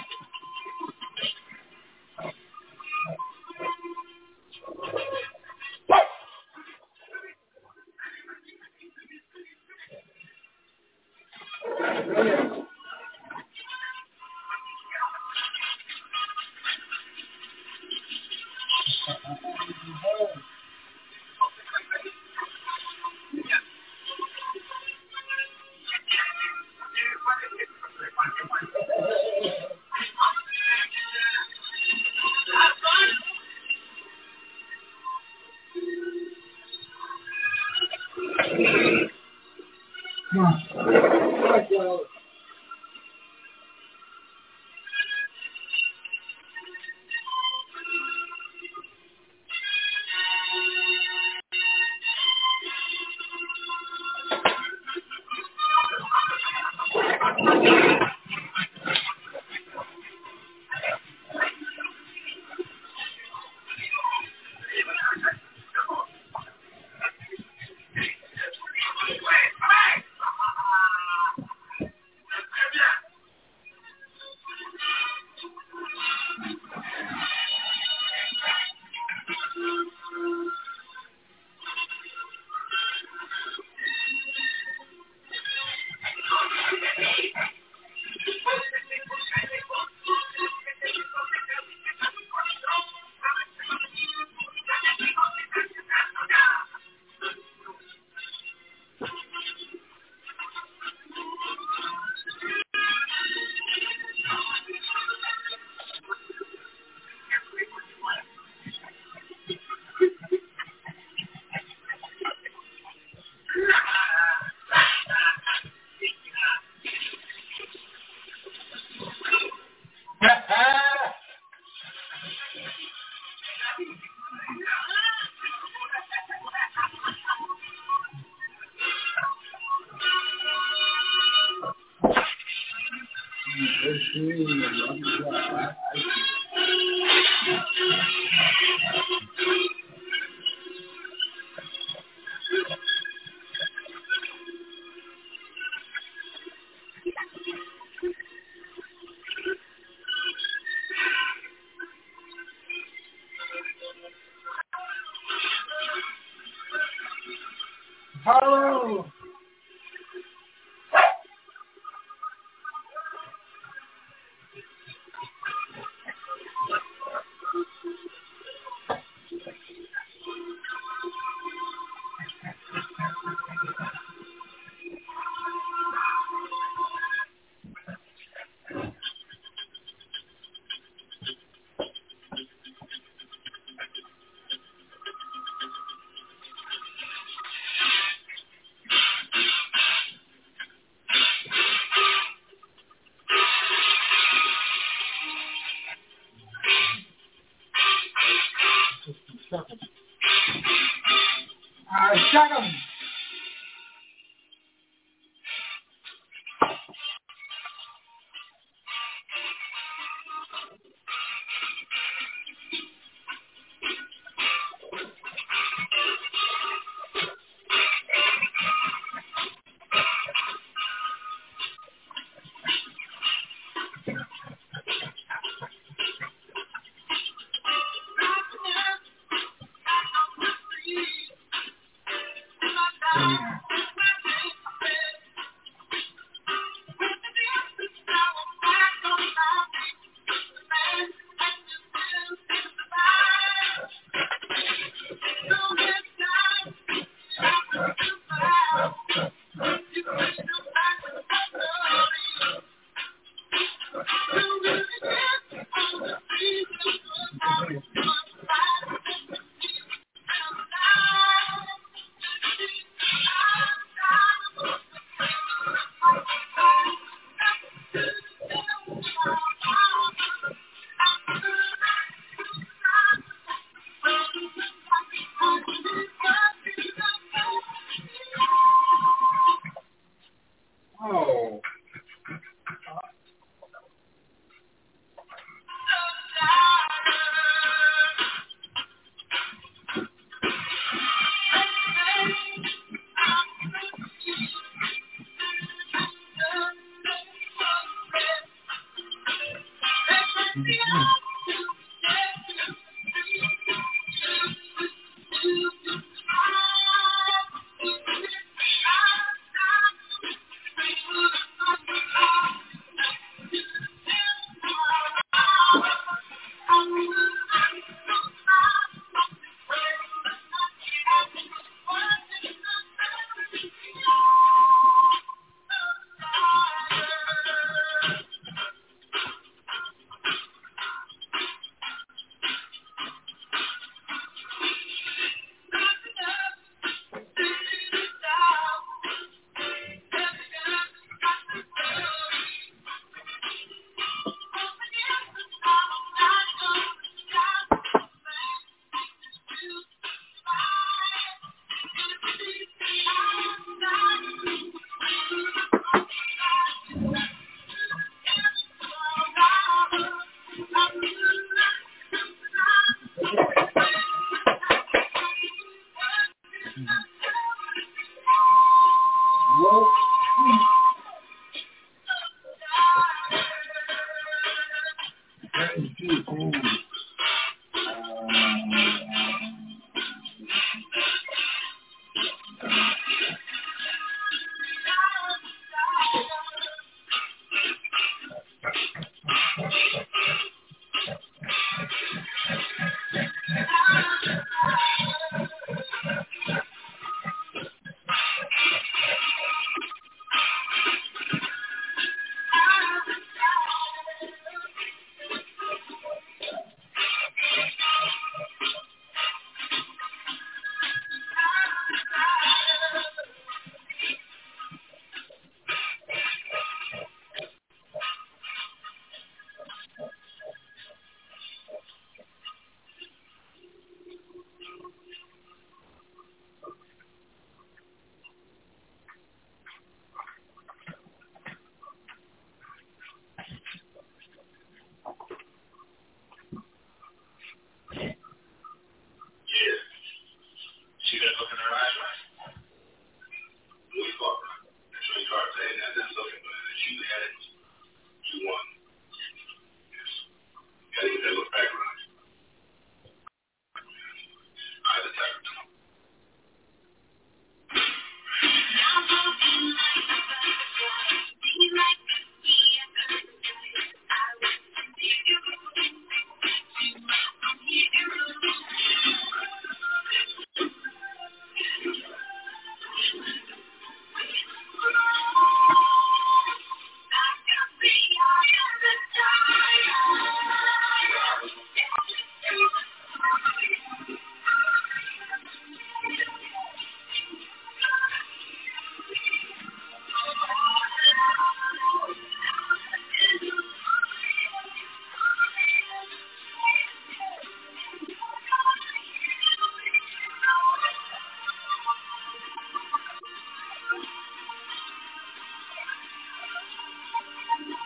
Hello. I shot him.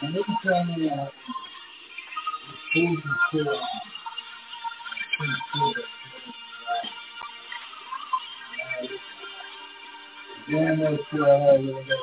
And they tell me uh, food is still on. Pretty cool. Yeah, no, still have a little bit.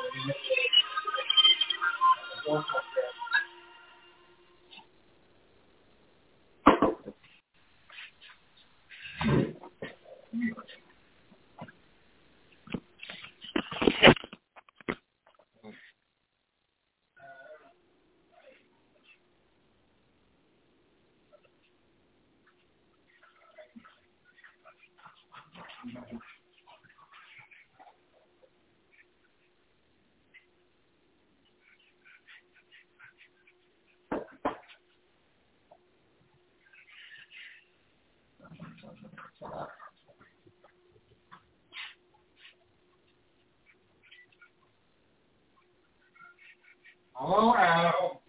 Oh, Al.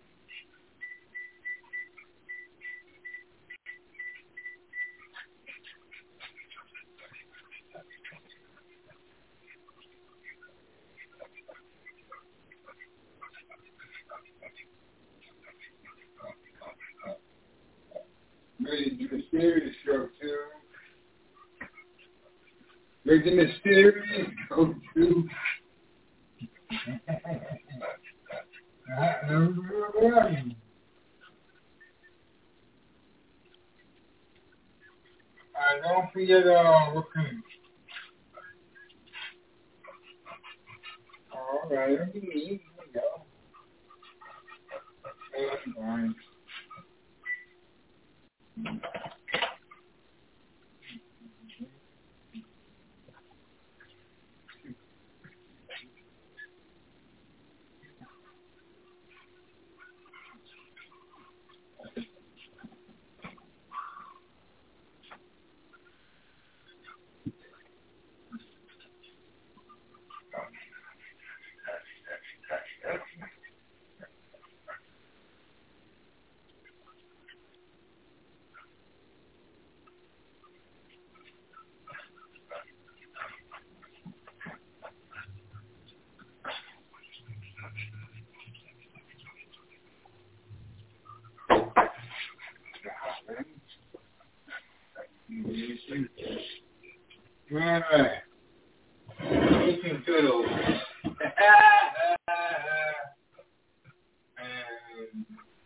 Ready to Mysterious show too. Ready to Mysterious show too. I don't forget uh looking. All right, let me leave. Here we go. That's fine. Man, looking good. And,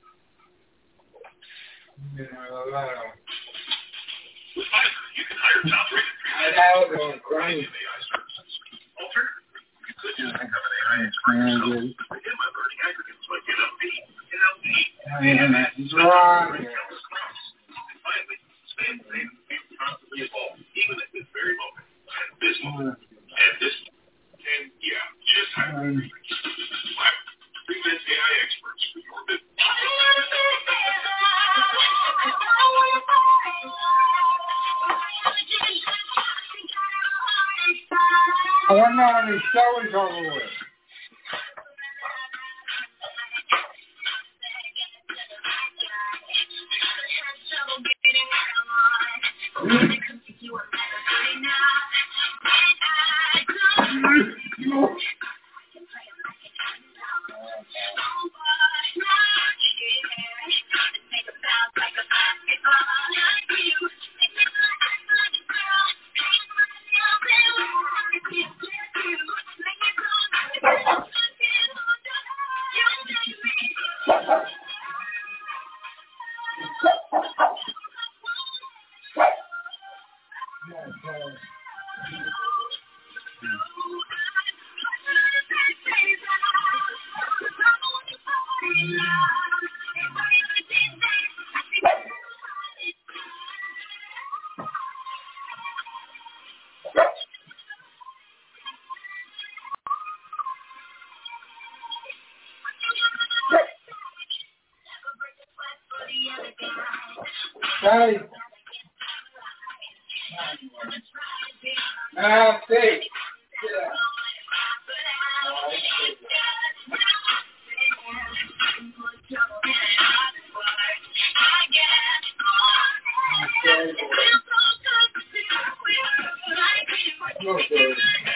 you know, uh, With Pfizer, you can hire top rated I know I'm crying. A I services. Alternatively, you could just become an A I expert yourself. Begin by learning aggregates like N L P, N L P, A M S, and countless classes. And finally, stay in the and constantly evolve, even at this very moment. At this moment. At this and yeah, just hire Prevent A I experts for your business. I wonder how many shows over with. Hey. Ah, see. Yeah. Okay.